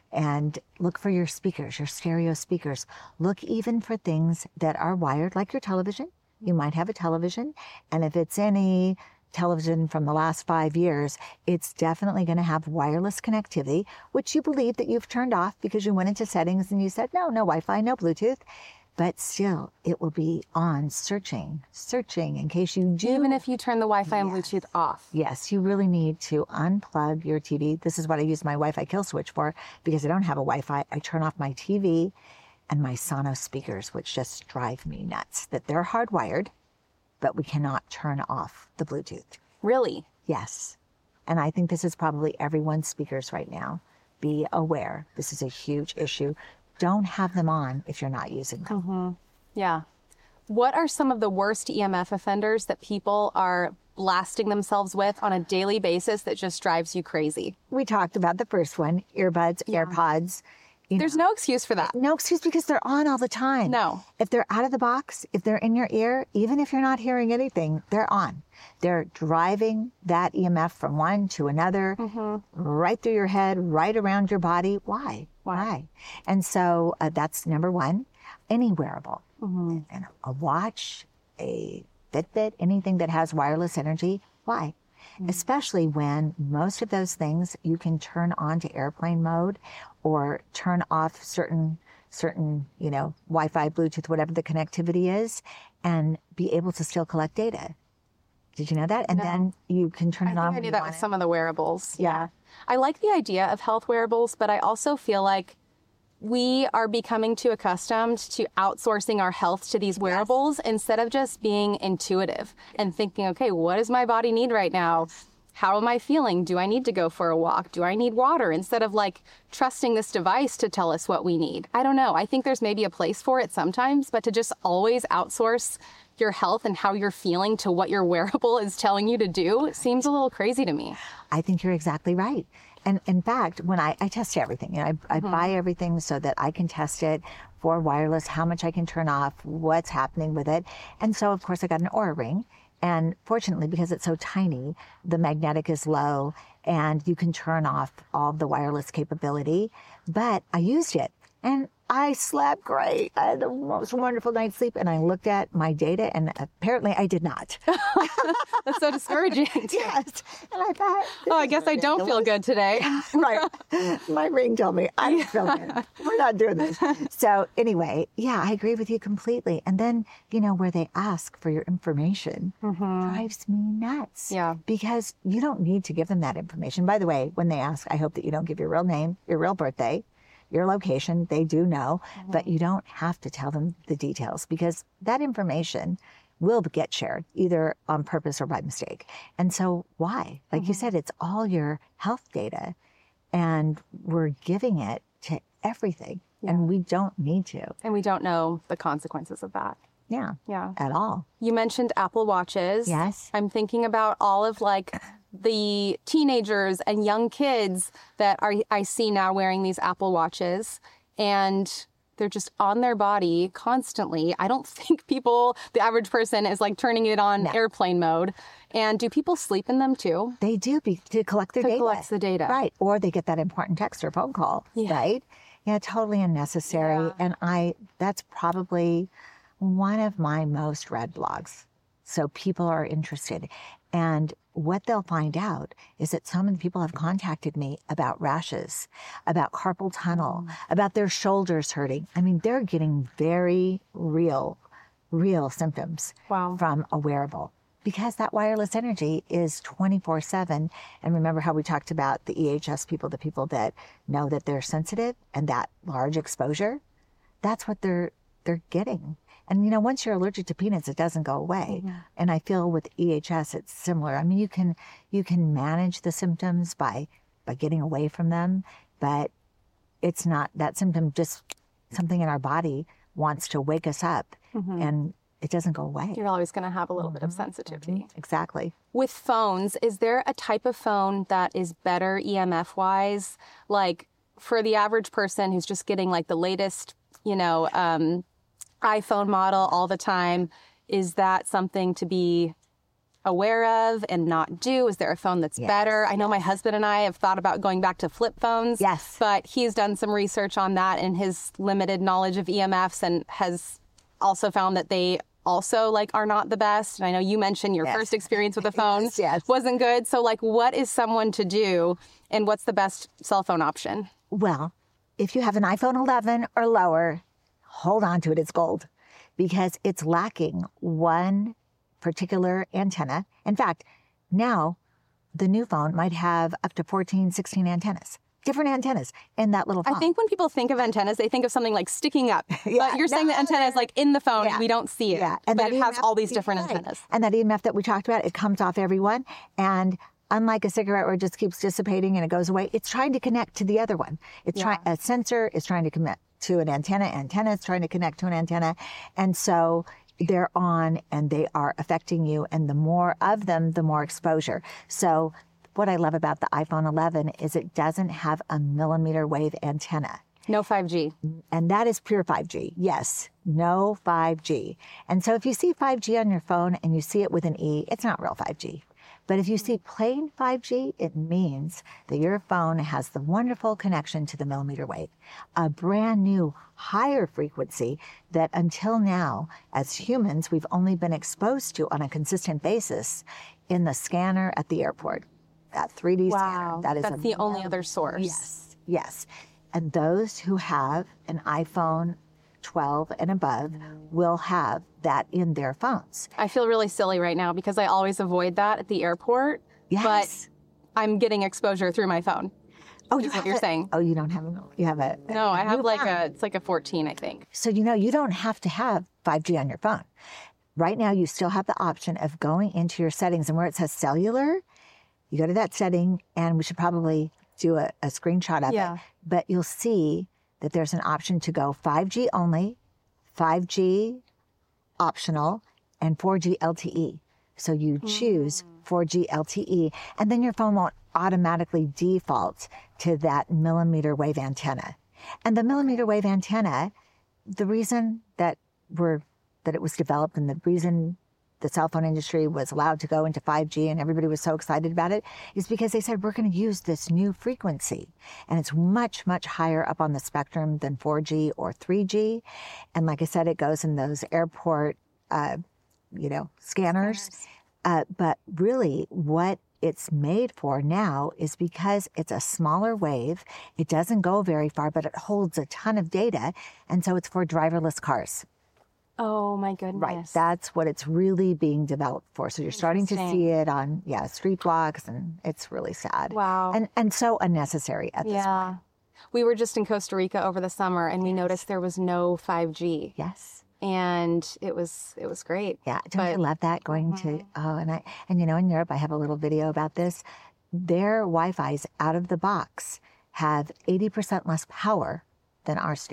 And look for your speakers, your stereo speakers. Look even for things that are wired, like your television. You might have a television, and if it's any television from the last five years, it's definitely going to have wireless connectivity, which you believe that you've turned off because you went into settings and you said, no, no Wi-Fi, no Bluetooth. But still, it will be on searching, searching in case you do. Even if you turn the Wi-Fi and yes. Bluetooth off. Yes, you really need to unplug your T V. This is what I use my Wi-Fi kill switch for, because I don't have a Wi-Fi. I turn off my T V and my Sonos speakers, which just drive me nuts, that they're hardwired, but we cannot turn off the Bluetooth. Really? Yes. And I think this is probably everyone's speakers right now. Be aware. This is a huge issue. Don't have them on if you're not using them. Mm-hmm. Yeah. What are some of the worst E M F offenders that people are blasting themselves with on a daily basis that just drives you crazy? We talked about the first one, earbuds, yeah. AirPods. You There's know, no excuse for that. No excuse, because they're on all the time. No. If they're out of the box, if they're in your ear, even if you're not hearing anything, they're on. They're driving that E M F from one to another, mm-hmm. right through your head, right around your body. Why? Why? Why? And so uh, that's number one. Any wearable, mm-hmm. and a watch, a Fitbit, anything that has wireless energy. Why? Mm-hmm. Especially when most of those things you can turn on to airplane mode or turn off certain, certain, you know, Wi-Fi, Bluetooth, whatever the connectivity is, and be able to still collect data. Did you know that? And no. then you can turn I it think on. I knew that with it. some of the wearables. Yeah. yeah. I like the idea of health wearables, but I also feel like we are becoming too accustomed to outsourcing our health to these wearables, yes. instead of just being intuitive and thinking, okay, what does my body need right now? How am I feeling? Do I need to go for a walk? Do I need water? Instead of like trusting this device to tell us what we need. I don't know. I think there's maybe a place for it sometimes, but to just always outsource your health and how you're feeling to what your wearable is telling you to do seems a little crazy to me. I think you're exactly right. And in fact, when I, I test everything, you know, I, I mm-hmm. buy everything so that I can test it for wireless, how much I can turn off, what's happening with it. And so, of course, I got an Oura Ring. And fortunately, because it's so tiny, the magnetic is low and you can turn off all the wireless capability. But I used it and I slept great. I had the most wonderful night's sleep. And I looked at my data and apparently I did not. That's so discouraging. Yes. And I thought, oh, I guess ridiculous. I don't feel good today. Right. My ring told me I don't feel good. We're not doing this. So anyway, yeah, I agree with you completely. And then, you know, where they ask for your information mm-hmm. drives me nuts. Yeah. Because you don't need to give them that information. By the way, when they ask, I hope that you don't give your real name, your real birthday, your location. They do know, mm-hmm. but you don't have to tell them the details because that information will get shared either on purpose or by mistake. And so why? Like mm-hmm. you said, it's all your health data and we're giving it to everything yeah. and we don't need to. And we don't know the consequences of that. Yeah. Yeah. At all. You mentioned Apple Watches. Yes. I'm thinking about all of like the teenagers and young kids that are I see now wearing these Apple Watches and they're just on their body constantly. I don't think people, the average person is like turning it on no. airplane mode. And do people sleep in them too? They do be, to collect their to data. Collects the data. Right. Or they get that important text or phone call. Yeah. Right. Yeah, totally unnecessary. Yeah. And I, that's probably one of my most read blogs. So people are interested. And what they'll find out is that so many people have contacted me about rashes, about carpal tunnel, mm. about their shoulders hurting. I mean, they're getting very real, real symptoms wow. from a wearable because that wireless energy is twenty-four seven. And remember how we talked about the E H S people, the people that know that they're sensitive and that large exposure, that's what they're they're getting. And, you know, once you're allergic to peanuts, it doesn't go away. Mm-hmm. And I feel with E H S, it's similar. I mean, you can you can manage the symptoms by by getting away from them, but it's not that symptom, just something in our body wants to wake us up mm-hmm. and it doesn't go away. You're always going to have a little mm-hmm. bit of sensitivity. Mm-hmm. Exactly. With phones, is there a type of phone that is better E M F-wise? Like for the average person who's just getting like the latest, you know, um, iPhone model all the time, is that something to be aware of and not do? Is there a phone that's yes. better? I know yes. my husband and I have thought about going back to flip phones. Yes. But he's done some research on that in his limited knowledge of E M Fs and has also found that they also like are not the best. And I know you mentioned your yes. first experience with a phone yes, yes. wasn't good. So like what is someone to do and what's the best cell phone option? Well, if you have an iPhone eleven or lower, hold on to it. It's gold because it's lacking one particular antenna. In fact, now the new phone might have up to fourteen, sixteen antennas, different antennas in that little phone. I think when people think of antennas, they think of something like sticking up. yeah, but you're saying no, the antenna is like in the phone yeah. and we don't see it. Yeah. And but it E M F, has all these different right. antennas. And that E M F that we talked about, it comes off every one. And unlike a cigarette where it just keeps dissipating and it goes away, it's trying to connect to the other one. It's yeah. trying, a sensor is trying to connect to an antenna. Antenna is trying to connect to an antenna. And so they're on and they are affecting you. And the more of them, the more exposure. So what I love about the iPhone eleven is it doesn't have a millimeter wave antenna. No five G. And that is pure five G. Yes, no five G. And so if you see five G on your phone and you see it with an E, it's not real five G. But if you see plain five G, it means that your phone has the wonderful connection to the millimeter wave, a brand new higher frequency that until now, as humans, we've only been exposed to on a consistent basis in the scanner at the airport. That three D wow. scanner. That is That's the only other source. Yes, yes. And those who have an iPhone twelve and above will have that in their phones. I feel really silly right now because I always avoid that at the airport. Yes. But I'm getting exposure through my phone. Oh, you is what you're a, saying. Oh, you don't have a, you have a. No, I have like phone. a, it's like a fourteen, I think. So, you know, you don't have to have five G on your phone. Right now, you still have the option of going into your settings and where it says cellular, you go to that setting and we should probably do a, a screenshot of yeah. it. But you'll see that there's an option to go five G only, five G optional, and four G L T E. So you choose mm. four G L T E, and then your phone won't automatically default to that millimeter wave antenna. And the millimeter wave antenna, the reason that we're that it was developed and the reason the cell phone industry was allowed to go into five G and everybody was so excited about it, is because they said, we're going to use this new frequency. And it's much, much higher up on the spectrum than four G or three G. And like I said, it goes in those airport, uh, you know, scanners. scanners. Uh, but really what it's made for now is because it's a smaller wave. It doesn't go very far, but it holds a ton of data. And so it's for driverless cars. Oh my goodness. Right. That's what it's really being developed for. So you're starting to see it on, yeah, street blocks, and it's really sad. Wow. And and so unnecessary at this yeah. point. We were just in Costa Rica over the summer and we yes. noticed there was no five G. Yes. And it was it was great. Yeah, don't but, you love that going mm-hmm. to oh and I and you know in Europe I have a little video about this. Their Wi-Fi's out of the box have eighty percent less power than ours do.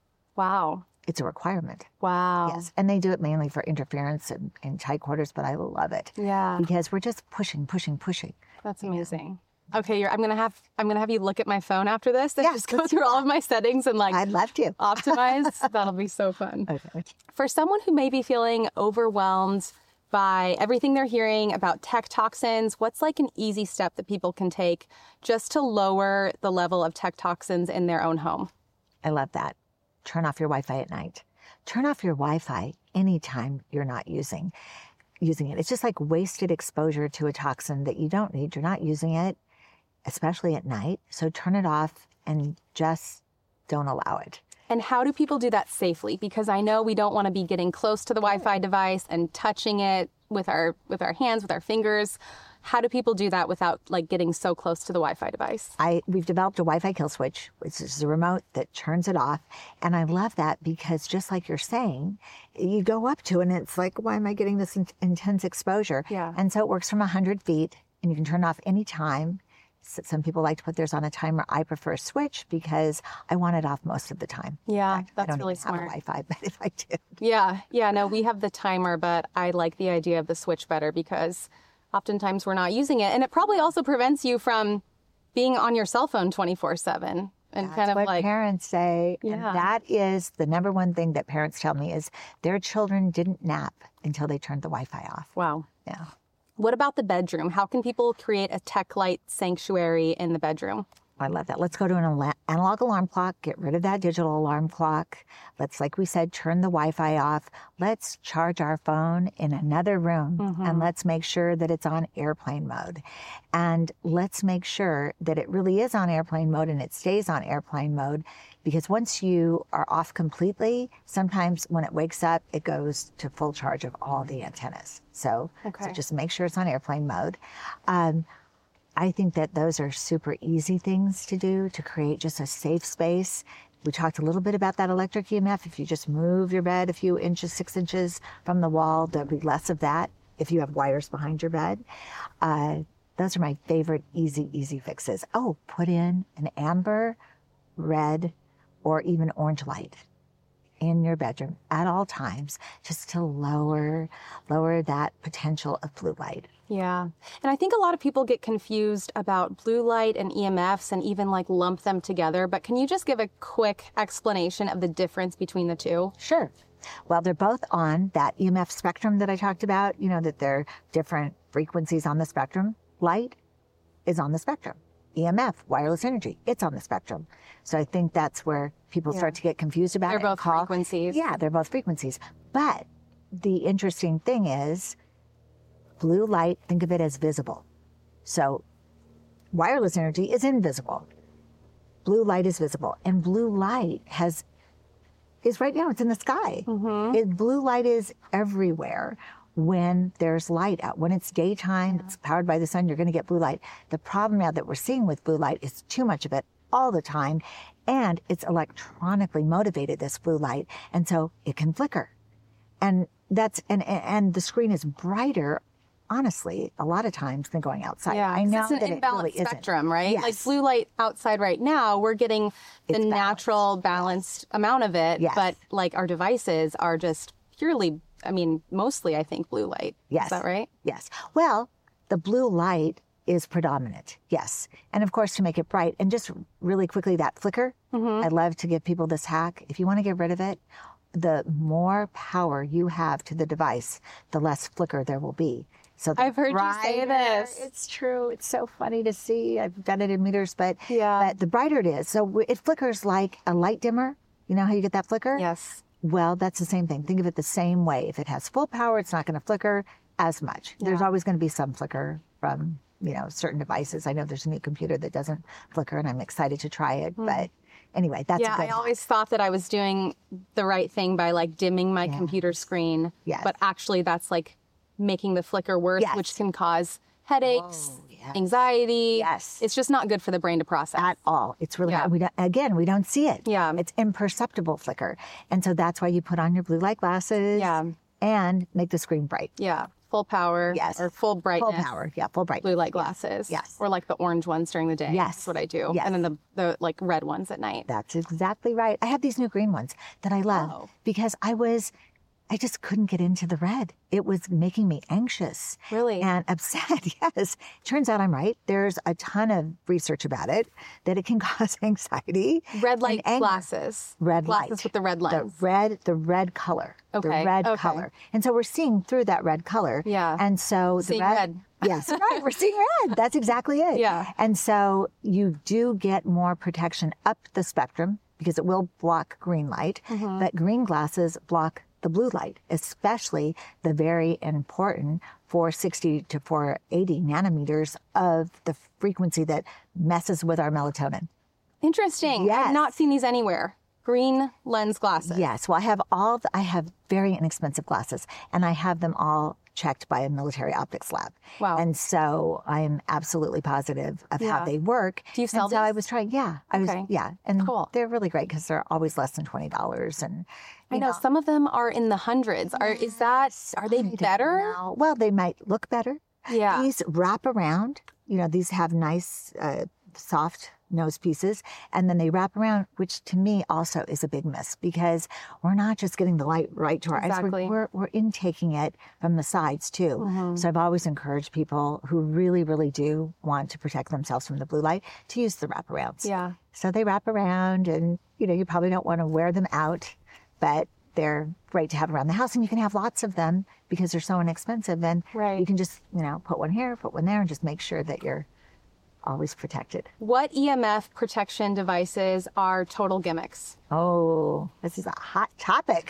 Wow. It's a requirement. Wow. Yes, and they do it mainly for interference in, in tight quarters, but I love it. Yeah. Because we're just pushing, pushing, pushing. That's amazing. Okay, you're, I'm gonna have I'm gonna have you look at my phone after this and yeah, just go through all of my settings and like I'd love to optimize. That'll be so fun. Okay. For someone who may be feeling overwhelmed by everything they're hearing about tech toxins, what's like an easy step that people can take just to lower the level of tech toxins in their own home? I love that. Turn off your Wi-Fi at night. Turn off your Wi-Fi anytime you're not using using it. It's just like wasted exposure to a toxin that you don't need. You're not using it, especially at night. So turn it off and just don't allow it. And how do people do that safely? Because I know we don't want to be getting close to the Wi-Fi device and touching it with our with our hands, with our fingers. How do people do that without like getting so close to the Wi-Fi device? I we've developed a Wi-Fi kill switch, which is a remote that turns it off. And I love that because just like you're saying, you go up to it and it's like, why am I getting this in- intense exposure? Yeah. And so it works from one hundred feet and you can turn it off anytime. Some people like to put theirs on a timer. I prefer a switch because I want it off most of the time. Yeah, fact, that's I don't really even smart. have a Wi-Fi, but if I did. Yeah, yeah, no, we have the timer, but I like the idea of the switch better because oftentimes we're not using it. And it probably also prevents you from being on your cell phone twenty-four seven. And That's kind of what like parents say. Yeah. And that is the number one thing that parents tell me is their children didn't nap until they turned the Wi-Fi off. Wow. Yeah. What about the bedroom? How can people create a tech light sanctuary in the bedroom? I love that. Let's go to an al- analog alarm clock, get rid of that digital alarm clock. Let's, like we said, turn the Wi-Fi off. Let's charge our phone in another room mm-hmm. and let's make sure that it's on airplane mode. And let's make sure that it really is on airplane mode and it stays on airplane mode, because once you are off completely, sometimes when it wakes up, it goes to full charge of all the antennas. So, okay. so just make sure it's on airplane mode. Um, I think that those are super easy things to do to create just a safe space. We talked a little bit about that electric E M F. If you just move your bed a few inches, six inches from the wall, there'll be less of that if you have wires behind your bed. Uh, those are my favorite easy, easy fixes. Oh, put in an amber, red, or even orange light in your bedroom at all times, just to lower, lower that potential of blue light. Yeah. And I think a lot of people get confused about blue light and E M Fs and even like lump them together. But can you just give a quick explanation of the difference between the two? Sure. Well, they're both on that E M F spectrum that I talked about, you know, that they're different frequencies on the spectrum. Light is on the spectrum. E M F, wireless energy, it's on the spectrum. So I think that's where people yeah. start to get confused about they're it. They're both call, frequencies. Yeah, they're both frequencies. But the interesting thing is, blue light, think of it as visible. So wireless energy is invisible. Blue light is visible. And blue light has is right now, it's in the sky. Mm-hmm. It, blue light is everywhere when there's light out. When it's daytime, yeah. it's powered by the sun, you're going to get blue light. The problem now that we're seeing with blue light is too much of it all the time. And it's electronically motivated, this blue light. And so it can flicker. And that's and and the screen is brighter, honestly, a lot of times than going outside. Yeah, I know it's an that imbalanced it really spectrum, isn't. right? Yes. Like blue light outside right now, we're getting the It's natural balanced amount of it, Yes. but like our devices are just purely, I mean, mostly I think blue light. Yes. Is that right? Yes. Well, the blue light is predominant, yes. And of course, to make it bright, and just really quickly, that flicker, Mm-hmm. I love to give people this hack. If you want to get rid of it, the more power you have to the device, the less flicker there will be. So the I've heard you say brighter- this. It's true. It's so funny to see. I've done it in meters, but, Yeah. but the brighter it is. So it flickers like a light dimmer. You know how you get that flicker? Yes. Well, that's the same thing. Think of it the same way. If it has full power, it's not going to flicker as much. There's Yeah. always going to be some flicker from, you know, certain devices. I know there's a new computer that doesn't flicker, and I'm excited to try it. But anyway, that's Yeah, a good I always thought that I was doing the right thing by like dimming my computer screen. Yes. But actually that's like making the flicker worse, Yes. which can cause headaches, Oh, yes. anxiety. Yes. It's just not good for the brain to process. at all. It's really Yeah. hard. We don't, again, we don't see it. Yeah. It's imperceptible flicker. And so that's why you put on your blue light glasses Yeah. and make the screen bright. Yeah. Full power. Yes. Or full brightness. Full power. Yeah, full bright. Blue light glasses. Yes. Or like the orange ones during the day. Yes. That's what I do. Yes. And then the, the like red ones at night. That's exactly right. I have these new green ones that I love Oh. because I was, I just couldn't get into the red. It was making me anxious. Really? And upset, yes. Turns out I'm right. There's a ton of research about it, that it can cause anxiety. Red light and anger. glasses. Red glasses light. with the red The lens. red, the red color. The Okay, red okay. color. And so we're seeing through that red color. Yeah. And so Seeing the red. red. Yes, right. We're seeing red. That's exactly it. Yeah. And so you do get more protection up the spectrum because it will block green light, Mm-hmm. but green glasses block the blue light, especially the very important four sixty to four eighty nanometers of the frequency that messes with our melatonin. Interesting. Yes. I've not seen these anywhere. Green lens glasses. Yes. Well, I have all, the, I have very inexpensive glasses, and I have them all checked by a military optics lab. Wow. And so I'm absolutely positive of Yeah. how they work. Do you sell and so I these? was trying, yeah. I Okay. was, yeah. And Cool. they're really great because they're always less than twenty dollars. And I know, some of them are in the hundreds. Are is that are they I don't better? know. Well, they might look better. Yeah. These wrap around. You know, these have nice, uh, soft nose pieces, and then they wrap around, which to me also is a big miss because we're not just getting the light right to our eyes. Exactly. We're, we're, we're intaking it from the sides too. Mm-hmm. So I've always encouraged people who really, really do want to protect themselves from the blue light to use the wraparounds. Yeah. So they wrap around, and you know, you probably don't want to wear them out, but they're great to have around the house, and you can have lots of them because they're so inexpensive. And Right. you can just, you know, put one here, put one there, and just make sure that you're always protected. What E M F protection devices are total gimmicks? Oh, this is a hot topic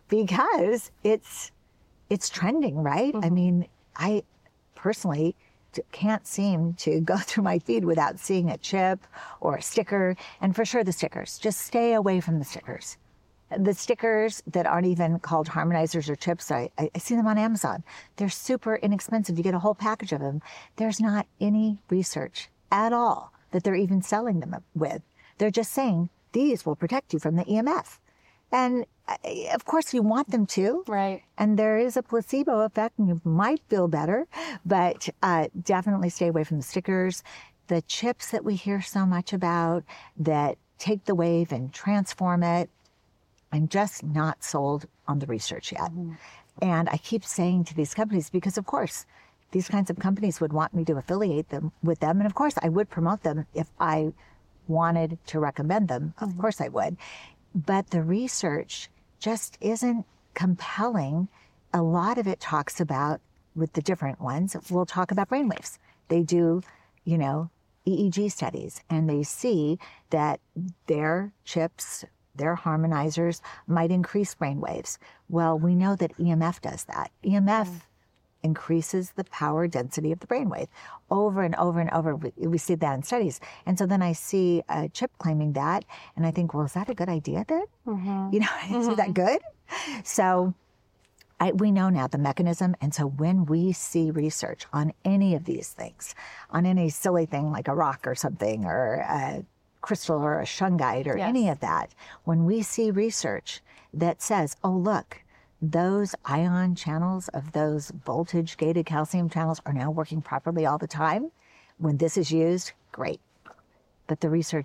because it's it's trending, right? I mean, I personally t- can't seem to go through my feed without seeing a chip or a sticker, and for sure the stickers. Just stay away from the stickers. The stickers that aren't even called harmonizers or chips, I, I I see them on Amazon. They're super inexpensive. You get a whole package of them. There's not any research at all that they're even selling them with. They're just saying these will protect you from the E M F. And uh, of course you want them to. Right. And there is a placebo effect and you might feel better, but uh, definitely stay away from the stickers. The chips that we hear so much about that take the wave and transform it, I'm just not sold on the research yet. And I keep saying to these companies, because of course, these kinds of companies would want me to affiliate them with them. And of course, I would promote them if I wanted to recommend them. Of course I would. But the research just isn't compelling. A lot of it talks about, with the different ones, we'll talk about brainwaves. They do, you know, E E G studies, and they see that their chips, their harmonizers might increase brainwaves. Well, we know that E M F does that. E M F increases the power density of the brainwave over and over and over. We, we see that in studies. And so then I see a chip claiming that, and I think, well, is that a good idea then? Mm-hmm. You know, is that good? So I, we know now the mechanism. And so when we see research on any of these things, on any silly thing like a rock or something, or a crystal or a shungite or Yes. any of that, when we see research that says, oh, look, those ion channels of those voltage gated calcium channels are now working properly all the time. When this is used, great. But the research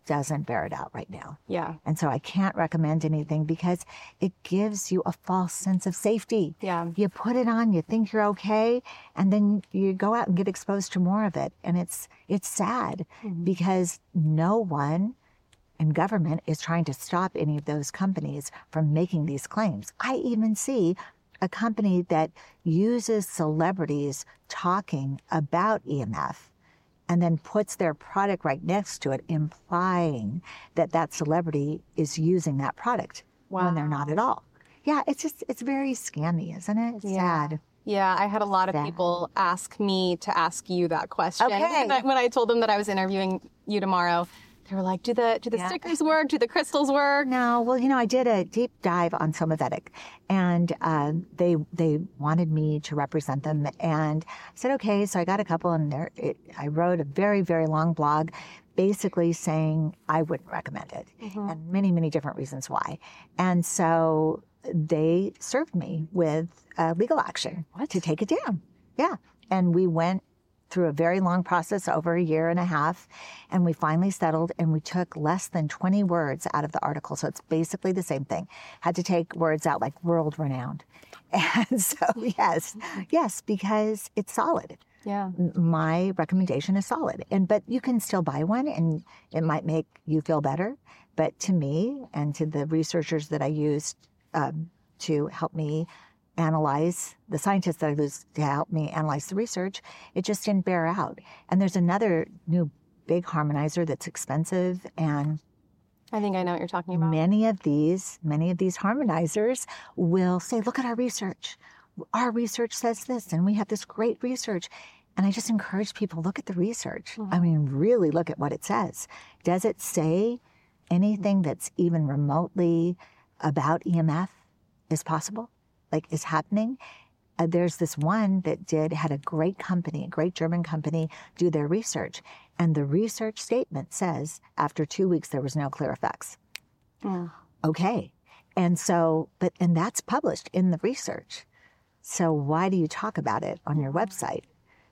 doesn't bear it out right now. Yeah. And so I can't recommend anything because it gives you a false sense of safety. Yeah. You put it on, you think you're okay, and then you go out and get exposed to more of it. And it's it's sad mm-hmm. because no one in government is trying to stop any of those companies from making these claims. I even see a company that uses celebrities talking about E M F and then puts their product right next to it, implying that that celebrity is using that product wow. when they're not at all. Yeah, it's just, it's very scammy, isn't it? It's yeah. sad. Yeah, I had a lot of sad. people ask me to ask you that question. Okay. When I, when I told them that I was interviewing you tomorrow. They were like, do the do the yeah. stickers work? Do the crystals work? No, well, you know, I did a deep dive on Somavedic, and uh, they they wanted me to represent them, and I said, okay. So I got a couple, and there it, I wrote a very very long blog, basically saying I wouldn't recommend it, mm-hmm. and many many different reasons why, and so they served me with uh, legal action what? to take it down. Yeah, and we went through a very long process over a year and a half, and we finally settled, and we took less than twenty words out of the article. So it's basically the same thing. Had to take words out like world renowned. And so, yes, yes, because it's solid. Yeah. My recommendation is solid. And but you can still buy one, and it might make you feel better. But to me and to the researchers that I used um, to help me analyze, the scientists that I used to help me analyze the research, it just didn't bear out. And there's another new big harmonizer that's expensive, and I think I know what you're talking about. Many of these, many of these harmonizers will say, look at our research. Our research says this, and we have this great research. And I just encourage people, look at the research. Mm-hmm. I mean, really look at what it says. Does it say anything that's even remotely about E M F is possible? Like is happening? Uh, there's this one that did, had a great company, a great German company, do their research. And the research statement says, after two weeks, there was no clear effects. Mm. Okay. And so, but, and that's published in the research. So why do you talk about it on your website?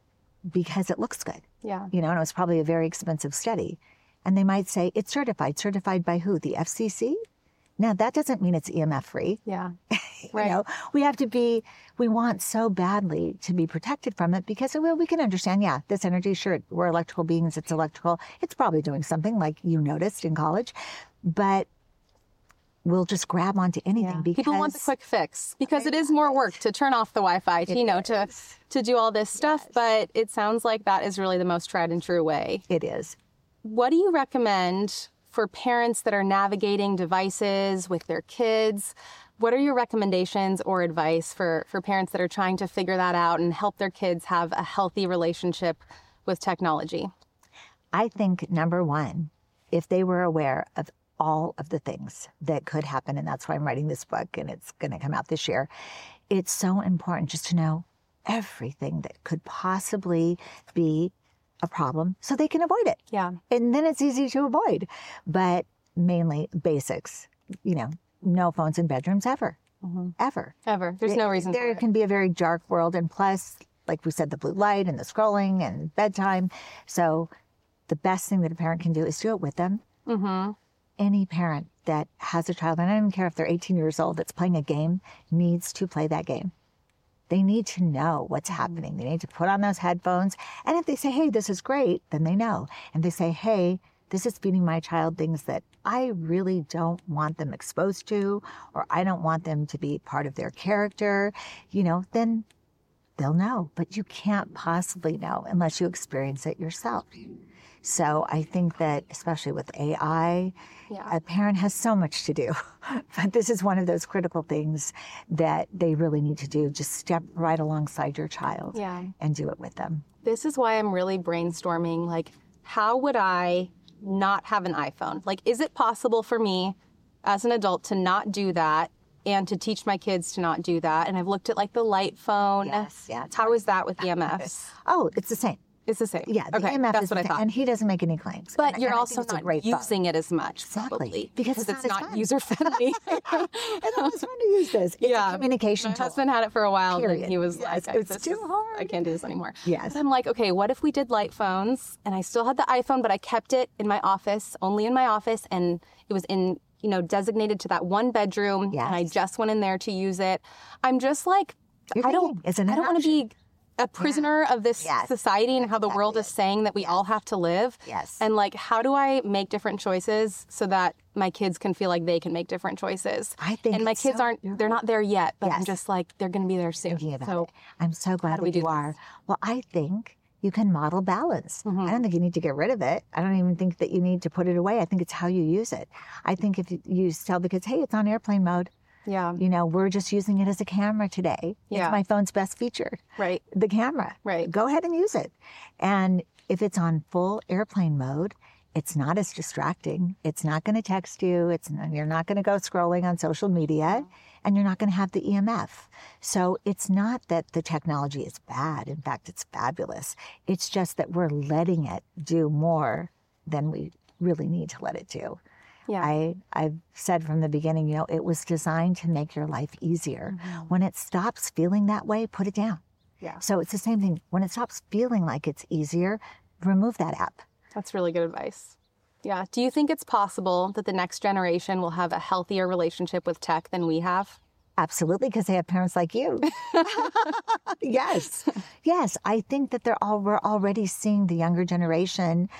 Because it looks good. Yeah. You know, and it was probably a very expensive study. And they might say, it's certified. Certified by who? The F C C? Now, that doesn't mean it's E M F free. Yeah. you right. know, we have to be, we want so badly to be protected from it because, well, we can understand, yeah, this energy, sure, we're electrical beings, it's electrical. It's probably doing something like you noticed in college, but we'll just grab onto anything yeah. because people want the quick fix because it is more work to turn off the Wi-Fi, to, you know, to, to do all this stuff. Yes. But it sounds like that is really the most tried and true way. It is. What do you recommend for parents that are navigating devices with their kids? What are your recommendations or advice for, for parents that are trying to figure that out and help their kids have a healthy relationship with technology? I think, number one, if they were aware of all of the things that could happen, and that's why I'm writing this book, and it's going to come out this year, it's so important just to know everything that could possibly be a problem so they can avoid it. Yeah. And then it's easy to avoid. But mainly basics, you know, no phones in bedrooms ever, mm-hmm. ever. Ever. There's no reason There for it. can be a very dark world. And plus, like we said, the blue light and the scrolling and bedtime. So the best thing that a parent can do is do it with them. Mm-hmm. Any parent that has a child, and I don't care if they're eighteen years old, that's playing a game, needs to play that game. They need to know what's happening. They need to put on those headphones. And if they say, hey, this is great, then they know. And they say, hey, this is feeding my child things that I really don't want them exposed to, or I don't want them to be part of their character, you know, then they'll know. But you can't possibly know unless you experience it yourself. So I think that, especially with A I, yeah. a parent has so much to do. But this is one of those critical things that they really need to do. Just step right alongside your child yeah. and do it with them. This is why I'm really brainstorming, like, how would I not have an iPhone? Like, is it possible for me as an adult to not do that and to teach my kids to not do that? And I've looked at, like, the light phone. Yes, yeah. How is that with E M Fs? Oh, it's the same. It's the same. Yeah, the okay, E M F that's is what the I same, thought. and he doesn't make any claims. But and, you're and also not using it as much, exactly. probably, because, because it's it's not, not user friendly. It's always fun to use this. It's Yeah. a communication My tool. husband had it for a while, Period. and he was Yes, like, I, it's this too is- hard. I can't do this anymore. Yes. But I'm like, okay, what if we did light phones, and I still had the iPhone, but I kept it in my office, only in my office, and it was in, you know, designated to that one bedroom, Yes. and I just went in there to use it. I'm just like, You're I don't, thinking, is it I an don't want to option? be a prisoner of this Yes. society and how the exactly world is it. saying that we all have to live. Yes. And like, how do I make different choices so that my kids can feel like they can make different choices? I think And my it's kids so- aren't, they're not there yet, but I'm Yes. just like, they're going to be there soon. Thinking about so it. I'm so glad do we that you do this? are. Well, I think you can model balance. Mm-hmm. I don't think you need to get rid of it. I don't even think that you need to put it away. I think it's how you use it. I think if you, you tell the kids, hey, it's on airplane mode. yeah, You know, we're just using it as a camera today. Yeah. It's my phone's best feature, right. the camera. Right. Go ahead and use it. And if it's on full airplane mode, it's not as distracting. It's not going to text you. It's not, you're not going to go scrolling on social media, and you're not going to have the E M F. So it's not that the technology is bad. In fact, it's fabulous. It's just that we're letting it do more than we really need to let it do. Yeah. I, I've said from the beginning, you know, it was designed to make your life easier. When it stops feeling that way, put it down. Yeah. So it's the same thing. When it stops feeling like it's easier, remove that app. That's really good advice. Yeah. Do you think it's possible that the next generation will have a healthier relationship with tech than we have? Absolutely, because they have parents like you. Yes. Yes. I think that they're all, we're already seeing the younger generation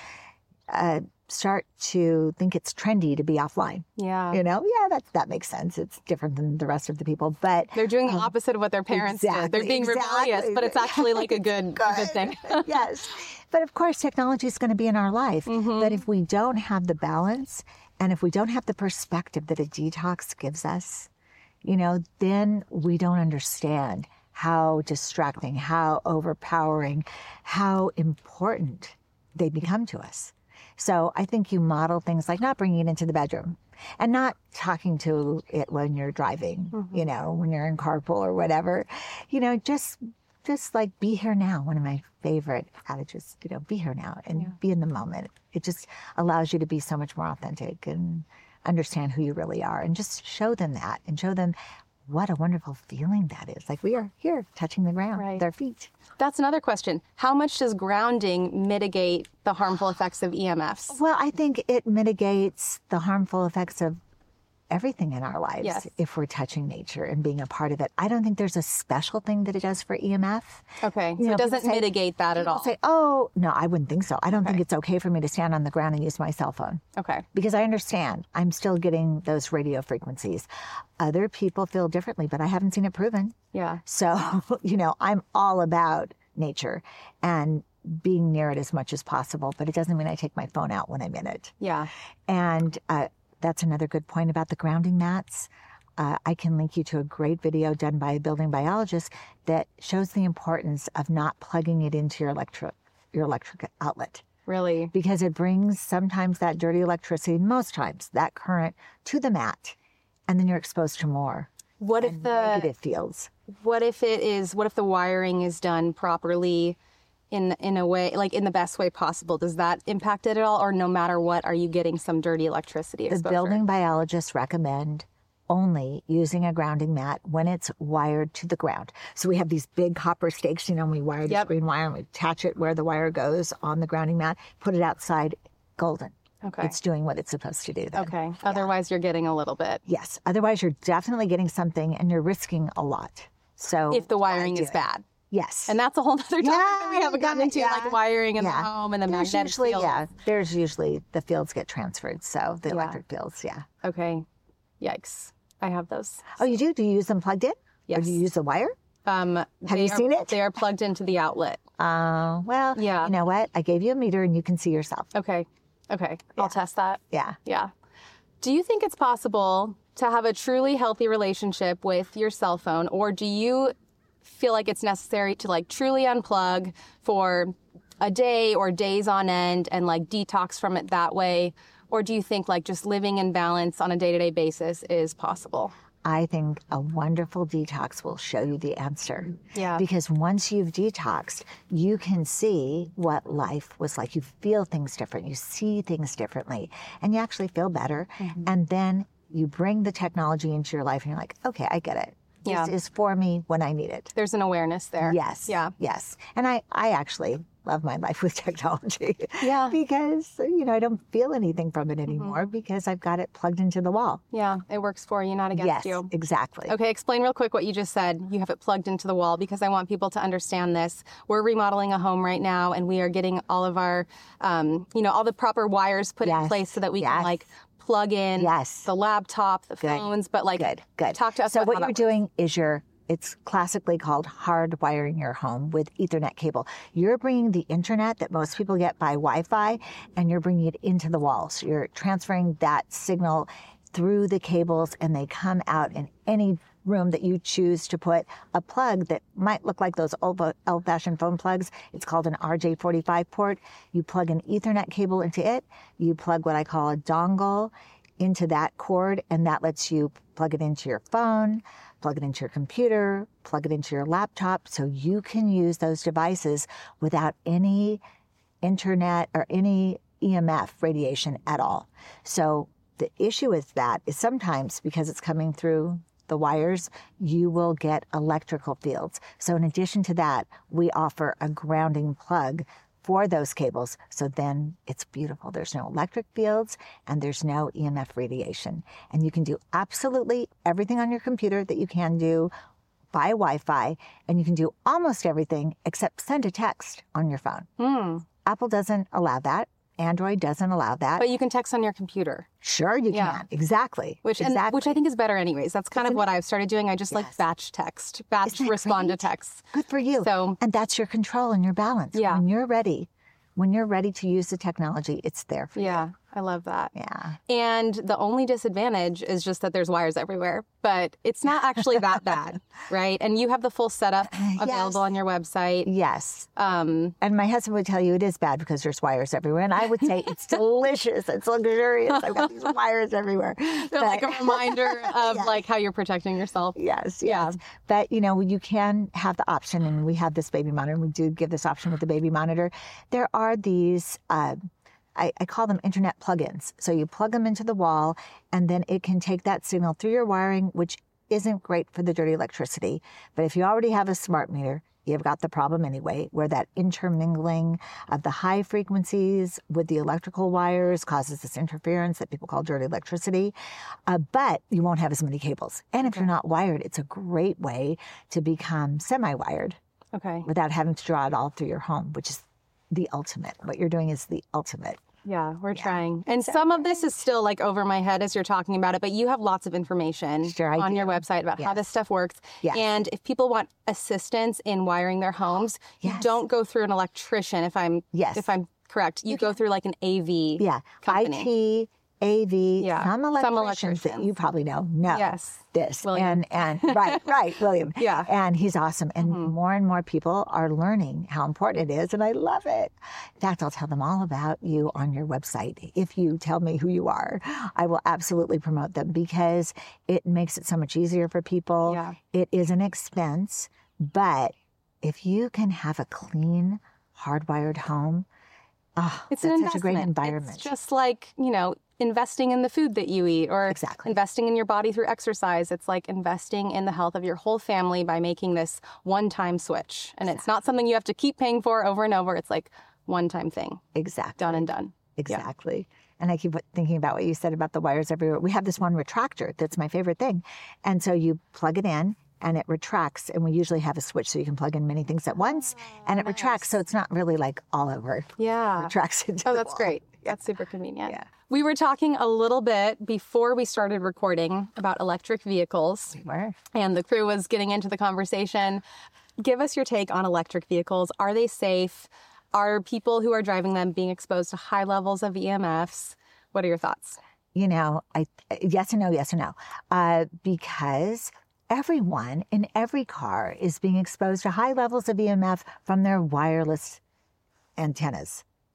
uh, start to think it's trendy to be offline. Yeah. You know, yeah, that that makes sense. It's different than the rest of the people, but They're doing the opposite of what their parents did. They're exactly, being rebellious, exactly. but it's actually like a good, a good thing. Yes. But of course, technology is going to be in our life. Mm-hmm. But if we don't have the balance, and if we don't have the perspective that a detox gives us, you know, then we don't understand how distracting, how overpowering, how important they become to us. So I think you model things like not bringing it into the bedroom and not talking to it when you're driving, Mm-hmm. you know, when you're in carpool or whatever. You know, just just like be here now. One of my favorite adages, you know, be here now and be in the moment. It just allows you to be so much more authentic and understand who you really are, and just show them that and show them what a wonderful feeling that is. Like we are here touching the ground Right. with our feet. That's another question. How much does grounding mitigate the harmful effects of E M Fs? Well, I think it mitigates the harmful effects of everything in our lives Yes. if we're touching nature and being a part of it. I don't think there's a special thing that it does for E M F. Okay, so You know, it doesn't people say- mitigate that at People all. say, oh, no, I wouldn't think so. I don't think Okay. it's okay for me to stand on the ground and use my cell phone. Okay. Because I understand I'm still getting those radio frequencies. Other people feel differently, but I haven't seen it proven. Yeah. So, you know, I'm all about nature and being near it as much as possible, but it doesn't mean I take my phone out when I'm in it. Yeah. And uh, that's another good point about the grounding mats. Uh, I can link you to a great video done by a building biologist that shows the importance of not plugging it into your electric your electric outlet, Really. because it brings sometimes that dirty electricity, most times that current, to the mat, and then you're exposed to more What if the negative fields. what if it is what if the wiring is done properly in in a way, like in the best way possible? Does that impact it at all, or no matter what, are you getting some dirty electricity The exposure? building biologists recommend only using a grounding mat when it's wired to the ground. So we have these big copper stakes, you know, and we wire this Yep. green wire and we attach it where the wire goes on the grounding mat, put it outside, golden. Okay. It's doing what it's supposed to do then. Okay. Otherwise, you're getting a little bit. Yes. Otherwise, you're definitely getting something and you're risking a lot. So If the why wiring do is it? bad. Yes. And that's a whole other topic that we Yeah, haven't gotten yeah, into, yeah. like wiring in Yeah. the home and the There's magnetic usually, field. yeah, there's usually the fields get transferred. So the Yeah. electric fields, yeah. Okay. Yikes. I have those. Oh, you do? Do you use them plugged in? Or Yes. do you use the wire? Um, Have they you are- seen it? They are plugged into the outlet. Uh, well, Yeah. you know what? I gave you a meter and you can see yourself. Okay. Okay. I'll test that. Yeah. Yeah. Do you think it's possible to have a truly healthy relationship with your cell phone, or do you feel like it's necessary to like truly unplug for a day or days on end and like detox from it that way? Or do you think like just living in balance on a day-to-day basis is possible? I think a wonderful detox will show you the answer. Yeah. Because once you've detoxed, you can see what life was like. You feel things different. You see things differently. And you actually feel better. Mm-hmm. And then you bring the technology into your life and you're like, okay, I get it. Yeah. This is for me when I need it. There's an awareness there. Yes. Yeah. Yes. And I, I actually love my life with technology. Yeah. Because, you know, I don't feel anything from it anymore mm-hmm. because I've got it plugged into the wall. Yeah. It works for you, not against yes, you. Yes, exactly. Okay. Explain real quick what you just said. You have it plugged into the wall, because I want people to understand this. We're remodeling a home right now, and we are getting all of our, um, you know, all the proper wires put yes. in place so that we yes. can like plug in yes. the laptop, the good. phones, but like good, good. talk to us so about what how you're that doing works. is you're It's classically called hardwiring your home with Ethernet cable. You're bringing the internet that most people get by Wi-Fi, and you're bringing it into the wall. So you're transferring that signal through the cables, and they come out in any room that you choose to put a plug that might look like those old, old-fashioned phone plugs. It's called an R J forty-five port. You plug an Ethernet cable into it. You plug what I call a dongle into that cord, and that lets you plug it into your phone, plug it into your computer, plug it into your laptop, so you can use those devices without any internet or any E M F radiation at all. So the issue with that is sometimes, because it's coming through the wires, you will get electrical fields. So in addition to that, we offer a grounding plug for those cables. So then it's beautiful. There's no electric fields and there's no E M F radiation. And you can do absolutely everything on your computer that you can do by Wi-Fi, and you can do almost everything except send a text on your phone. Mm. Apple doesn't allow that. Android doesn't allow that. But you can text on your computer. Sure, you yeah. can. Exactly. Which exactly. And, which I think is better anyways. That's kind Isn't of what it? I've started doing. I just yes. like batch text, batch respond great? to text. Good for you. So, and that's your control and your balance. Yeah. When you're ready, when you're ready to use the technology, it's there for yeah, you. Yeah, I love that. Yeah. And the only disadvantage is just that there's wires everywhere, but it's not actually that bad, right? And you have the full setup available yes. on your website. Yes. Um, and my husband would tell you it is bad because there's wires everywhere. And I would say it's delicious. It's luxurious. I've got these wires everywhere. They're but, like a reminder of yes. like how you're protecting yourself. Yes, yes. Yeah. But, you know, you can have the option, and we have this baby monitor, and we do give this option with the baby monitor. There are these... Uh, I, I call them internet plugins. So you plug them into the wall, and then it can take that signal through your wiring, which isn't great for the dirty electricity. But if you already have a smart meter, you've got the problem anyway, where that intermingling of the high frequencies with the electrical wires causes this interference that people call dirty electricity. Uh, but you won't have as many cables. And if okay. you're not wired, it's a great way to become semi-wired. Okay. Without having to draw it all through your home, which is the ultimate. What you're doing is the ultimate. Yeah, we're yeah. trying. And so, some of this is still like over my head as you're talking about it, but you have lots of information sure, on do. your website about yes. how this stuff works. Yes. And if people want assistance in wiring their homes, yes. you don't go through an electrician, if I'm yes. if I'm correct. You, you go can. through like an A V yeah. company. I T, A V, yeah. some electricians, some electricians that you probably know know yes. this. William. And, and right, right, William. Yeah. And he's awesome. And mm-hmm. more and more people are learning how important it is, and I love it. In fact, I'll tell them all about you on your website. If you tell me who you are, I will absolutely promote them because it makes it so much easier for people. Yeah. It is an expense, but if you can have a clean, hardwired home, oh, it's that's an such a great investment. environment. It's just like, you know, investing in the food that you eat or exactly. investing in your body through exercise. It's like investing in the health of your whole family by making this one-time switch. And exactly. it's not something you have to keep paying for over and over. It's like one-time thing. Exactly. Done and done. Exactly. Yeah. And I keep thinking about what you said about the wires everywhere. We have this one retractor that's my favorite thing. And so you plug it in and it retracts, and we usually have a switch so you can plug in many things at once, oh, and it nice. retracts, so it's not really like all over. Yeah. It retracts into Oh, the that's wall. great. That's super convenient. Yeah. We were talking a little bit before we started recording about electric vehicles. We were. And the crew was getting into the conversation. Give us your take on electric vehicles. Are they safe? Are people who are driving them being exposed to high levels of E M Fs? What are your thoughts? You know, I yes and no, yes and no. Uh, because everyone in every car is being exposed to high levels of E M F from their wireless antennas.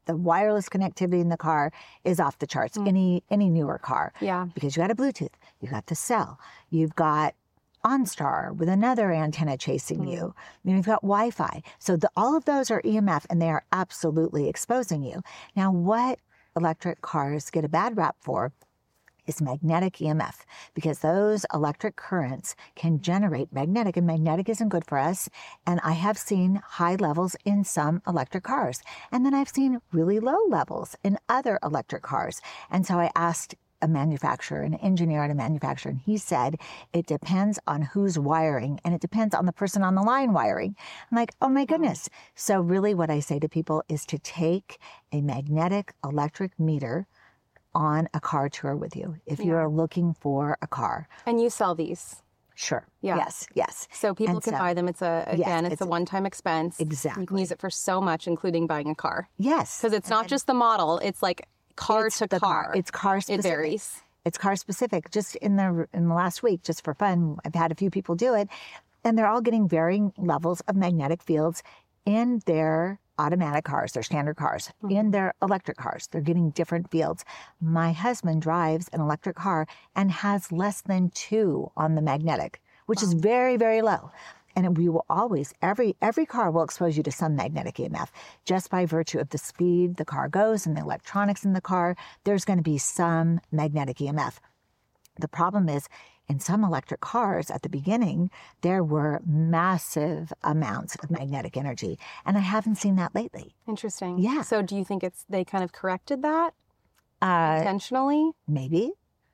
the wireless connectivity in the car is off the charts. Mm. Any any newer car. Yeah. Because you got a Bluetooth, you got the cell, you've got OnStar with another antenna chasing mm. you. You know, you've got Wi-Fi. So the, all of those are E M F, and they are absolutely exposing you. Now, what electric cars get a bad rap for is magnetic E M F, because those electric currents can generate magnetic, and magnetic isn't good for us. And I have seen high levels in some electric cars. And then I've seen really low levels in other electric cars. And so I asked a manufacturer, an engineer at a manufacturer, and he said, it depends on who's wiring, and it depends on the person on the line wiring. I'm like, oh my goodness. So really what I say to people is to take a magnetic electric meter on a car tour with you if yeah. you're looking for a car. And you sell these? Sure. Yeah. Yes, yes. So people and can so, buy them. It's a, again, yes, it's, it's a one-time expense. Exactly. You can use it for so much, including buying a car. Yes. Because it's not and, just the model, it's like car it's to car. car. It's car specific. It varies. It's car specific. Just in the in the last week, just for fun, I've had a few people do it, and they're all getting varying levels of magnetic fields in their automatic cars, their standard cars, mm-hmm. in their electric cars. They're getting different fields. My husband drives an electric car and has less than two on the magnetic, which wow. is very, very low. And we will always, every every car will expose you to some magnetic E M F just by virtue of the speed the car goes and the electronics in the car. There's going to be some magnetic E M F. The problem is, in some electric cars at the beginning, there were massive amounts of magnetic energy. And I haven't seen that lately. Interesting. Yeah. So do you think it's they kind of corrected that uh, intentionally? Maybe.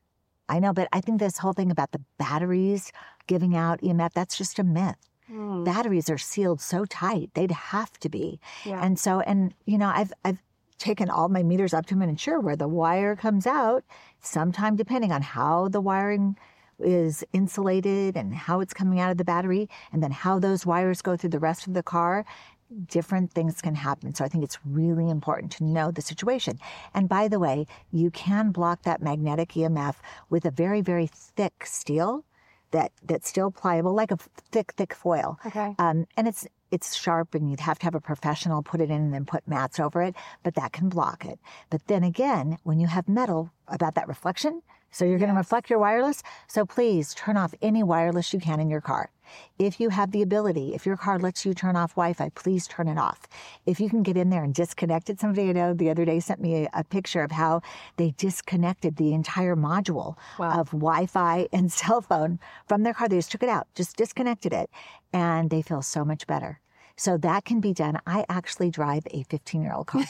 I know, but I think this whole thing about the batteries giving out E M F, that's just a myth. Mm. Batteries are sealed so tight, they'd have to be. Yeah. And so, and you know, I've I've taken all my meters up to them and ensure where the wire comes out, sometime depending on how the wiring is insulated and how it's coming out of the battery, and then how those wires go through the rest of the car, different things can happen. So I think it's really important to know the situation. And by the way, you can block that magnetic E M F with a very, very thick steel that that's still pliable, like a thick, thick foil. Okay. Um, and it's it's sharp, and you'd have to have a professional put it in and then put mats over it, but that can block it. But then again, when you have metal, about that reflection, so you're yes. going to reflect your wireless, so please turn off any wireless you can in your car. If you have the ability, if your car lets you turn off Wi-Fi, please turn it off. If you can get in there and disconnect it, somebody I know the other day sent me a, a picture of how they disconnected the entire module wow. of Wi-Fi and cell phone from their car. They just took it out, just disconnected it, and they feel so much better. So that can be done. I actually drive a fifteen-year-old car.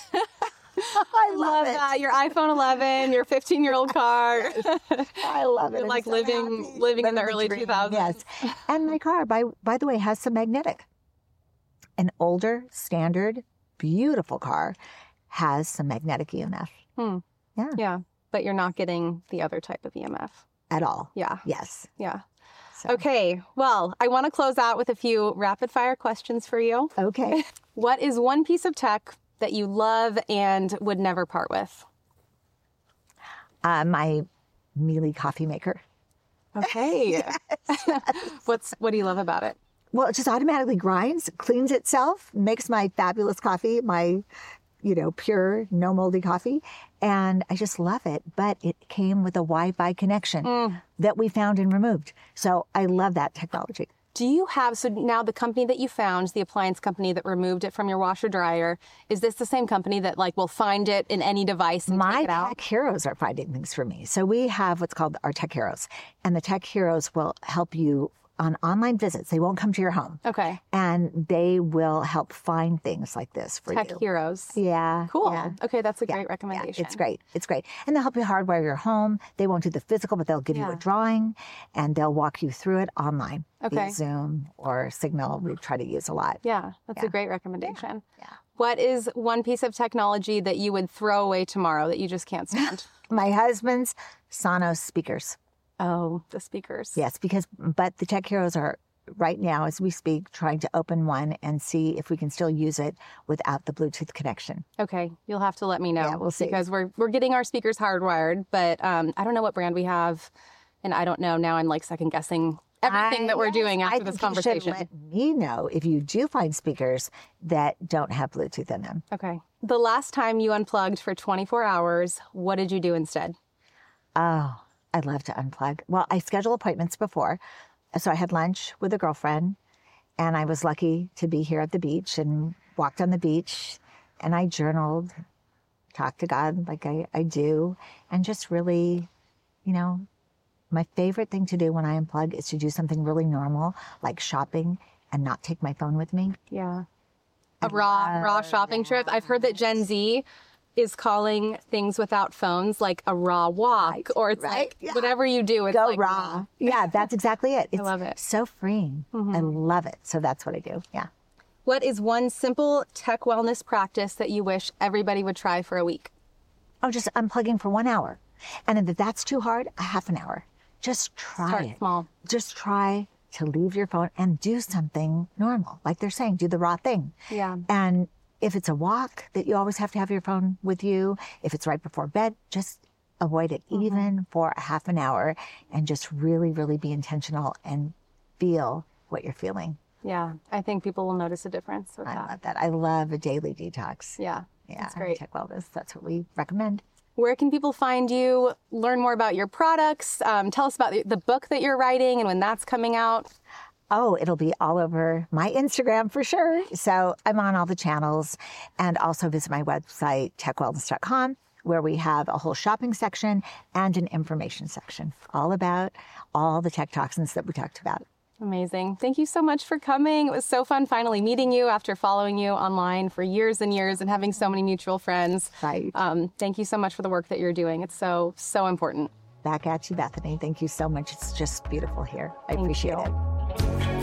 I love, love it. that. Your iPhone eleven, your fifteen-year-old car. I love it. You're like so living happy. living in the Living early dream. two thousands. Yes. And my car, by by the way, has some magnetic. An older, standard, beautiful car has some magnetic E M F. Hmm. Yeah. Yeah. But you're not getting the other type of E M F. At all. Yeah. Yes. Yeah. So. Okay. Well, I want to close out with a few rapid fire questions for you. Okay. What is one piece of tech that you love and would never part with? Uh, my Miele coffee maker. Okay. Yes, yes. What's what do you love about it? Well, it just automatically grinds, cleans itself, makes my fabulous coffee, my, you know, pure, no moldy coffee. And I just love it. But it came with a Wi-Fi connection mm. that we found and removed. So I love that technology. Do you have, so now the company that you found, the appliance company that removed it from your washer dryer, is this the same company that like will find it in any device and My take it out? Tech Heroes are finding things for me. So we have what's called our Tech Heroes. And the Tech Heroes will help you on online visits. They won't come to your home. Okay. And they will help find things like this for Tech you. Tech Heroes. Yeah. Cool. Yeah. Okay, that's a yeah, great recommendation. Yeah, it's great. It's great. And they'll help you hardwire your home. They won't do the physical, but they'll give yeah. you a drawing and they'll walk you through it online. Okay. Via Zoom or Signal, we try to use a lot. Yeah, that's yeah. a great recommendation. Yeah. yeah. What is one piece of technology that you would throw away tomorrow that you just can't stand? My husband's Sonos speakers. Oh, the speakers. Yes, because, but the Tech Heroes are right now, as we speak, trying to open one and see if we can still use it without the Bluetooth connection. Okay, you'll have to let me know. Yeah, we'll see. Because we're we're getting our speakers hardwired, but um, I don't know what brand we have, and I don't know. Now I'm like second guessing everything I, that we're yes, doing after I this think conversation. You should let me know if you do find speakers that don't have Bluetooth in them. Okay. The last time you unplugged for twenty-four hours, what did you do instead? Oh, I'd love to unplug. Well, I schedule appointments before. So I had lunch with a girlfriend, and I was lucky to be here at the beach and walked on the beach, and I journaled, talked to God like I, I do, and just really, you know, my favorite thing to do when I unplug is to do something really normal, like shopping, and not take my phone with me. Yeah. A raw, raw shopping trip. I've heard that Gen Z is calling things without phones like a raw walk, right, or it's right? like yeah. whatever you do, it's Go like raw. raw. Yeah, that's exactly it. It's I love it. So freeing. Mm-hmm. I love it. So that's what I do. Yeah. What is one simple tech wellness practice that you wish everybody would try for a week? Oh, just unplugging for one hour. And if that's too hard, a half an hour. Just try Start it. small. Just try to leave your phone and do something normal. Like they're saying, do the raw thing. Yeah. And if it's a walk that you always have to have your phone with you, if it's right before bed, just avoid it mm-hmm. even for a half an hour and just really, really be intentional and feel what you're feeling. Yeah. I think people will notice a difference with I that. love that. I love a daily detox. Yeah. Yeah. That's great. Tech Wellness. That's what we recommend. Where can people find you, learn more about your products? Um, tell us about the, the book that you're writing and when that's coming out. Oh, it'll be all over my Instagram for sure. So I'm on all the channels, and also visit my website, tech wellness dot com, where we have a whole shopping section and an information section all about all the tech toxins that we talked about. Amazing. Thank you so much for coming. It was so fun finally meeting you after following you online for years and years and having so many mutual friends. Right. Um, thank you so much for the work that you're doing. It's so, so important. Back at you, Bethany. Thank you so much. It's just beautiful here. I Thank appreciate you. it.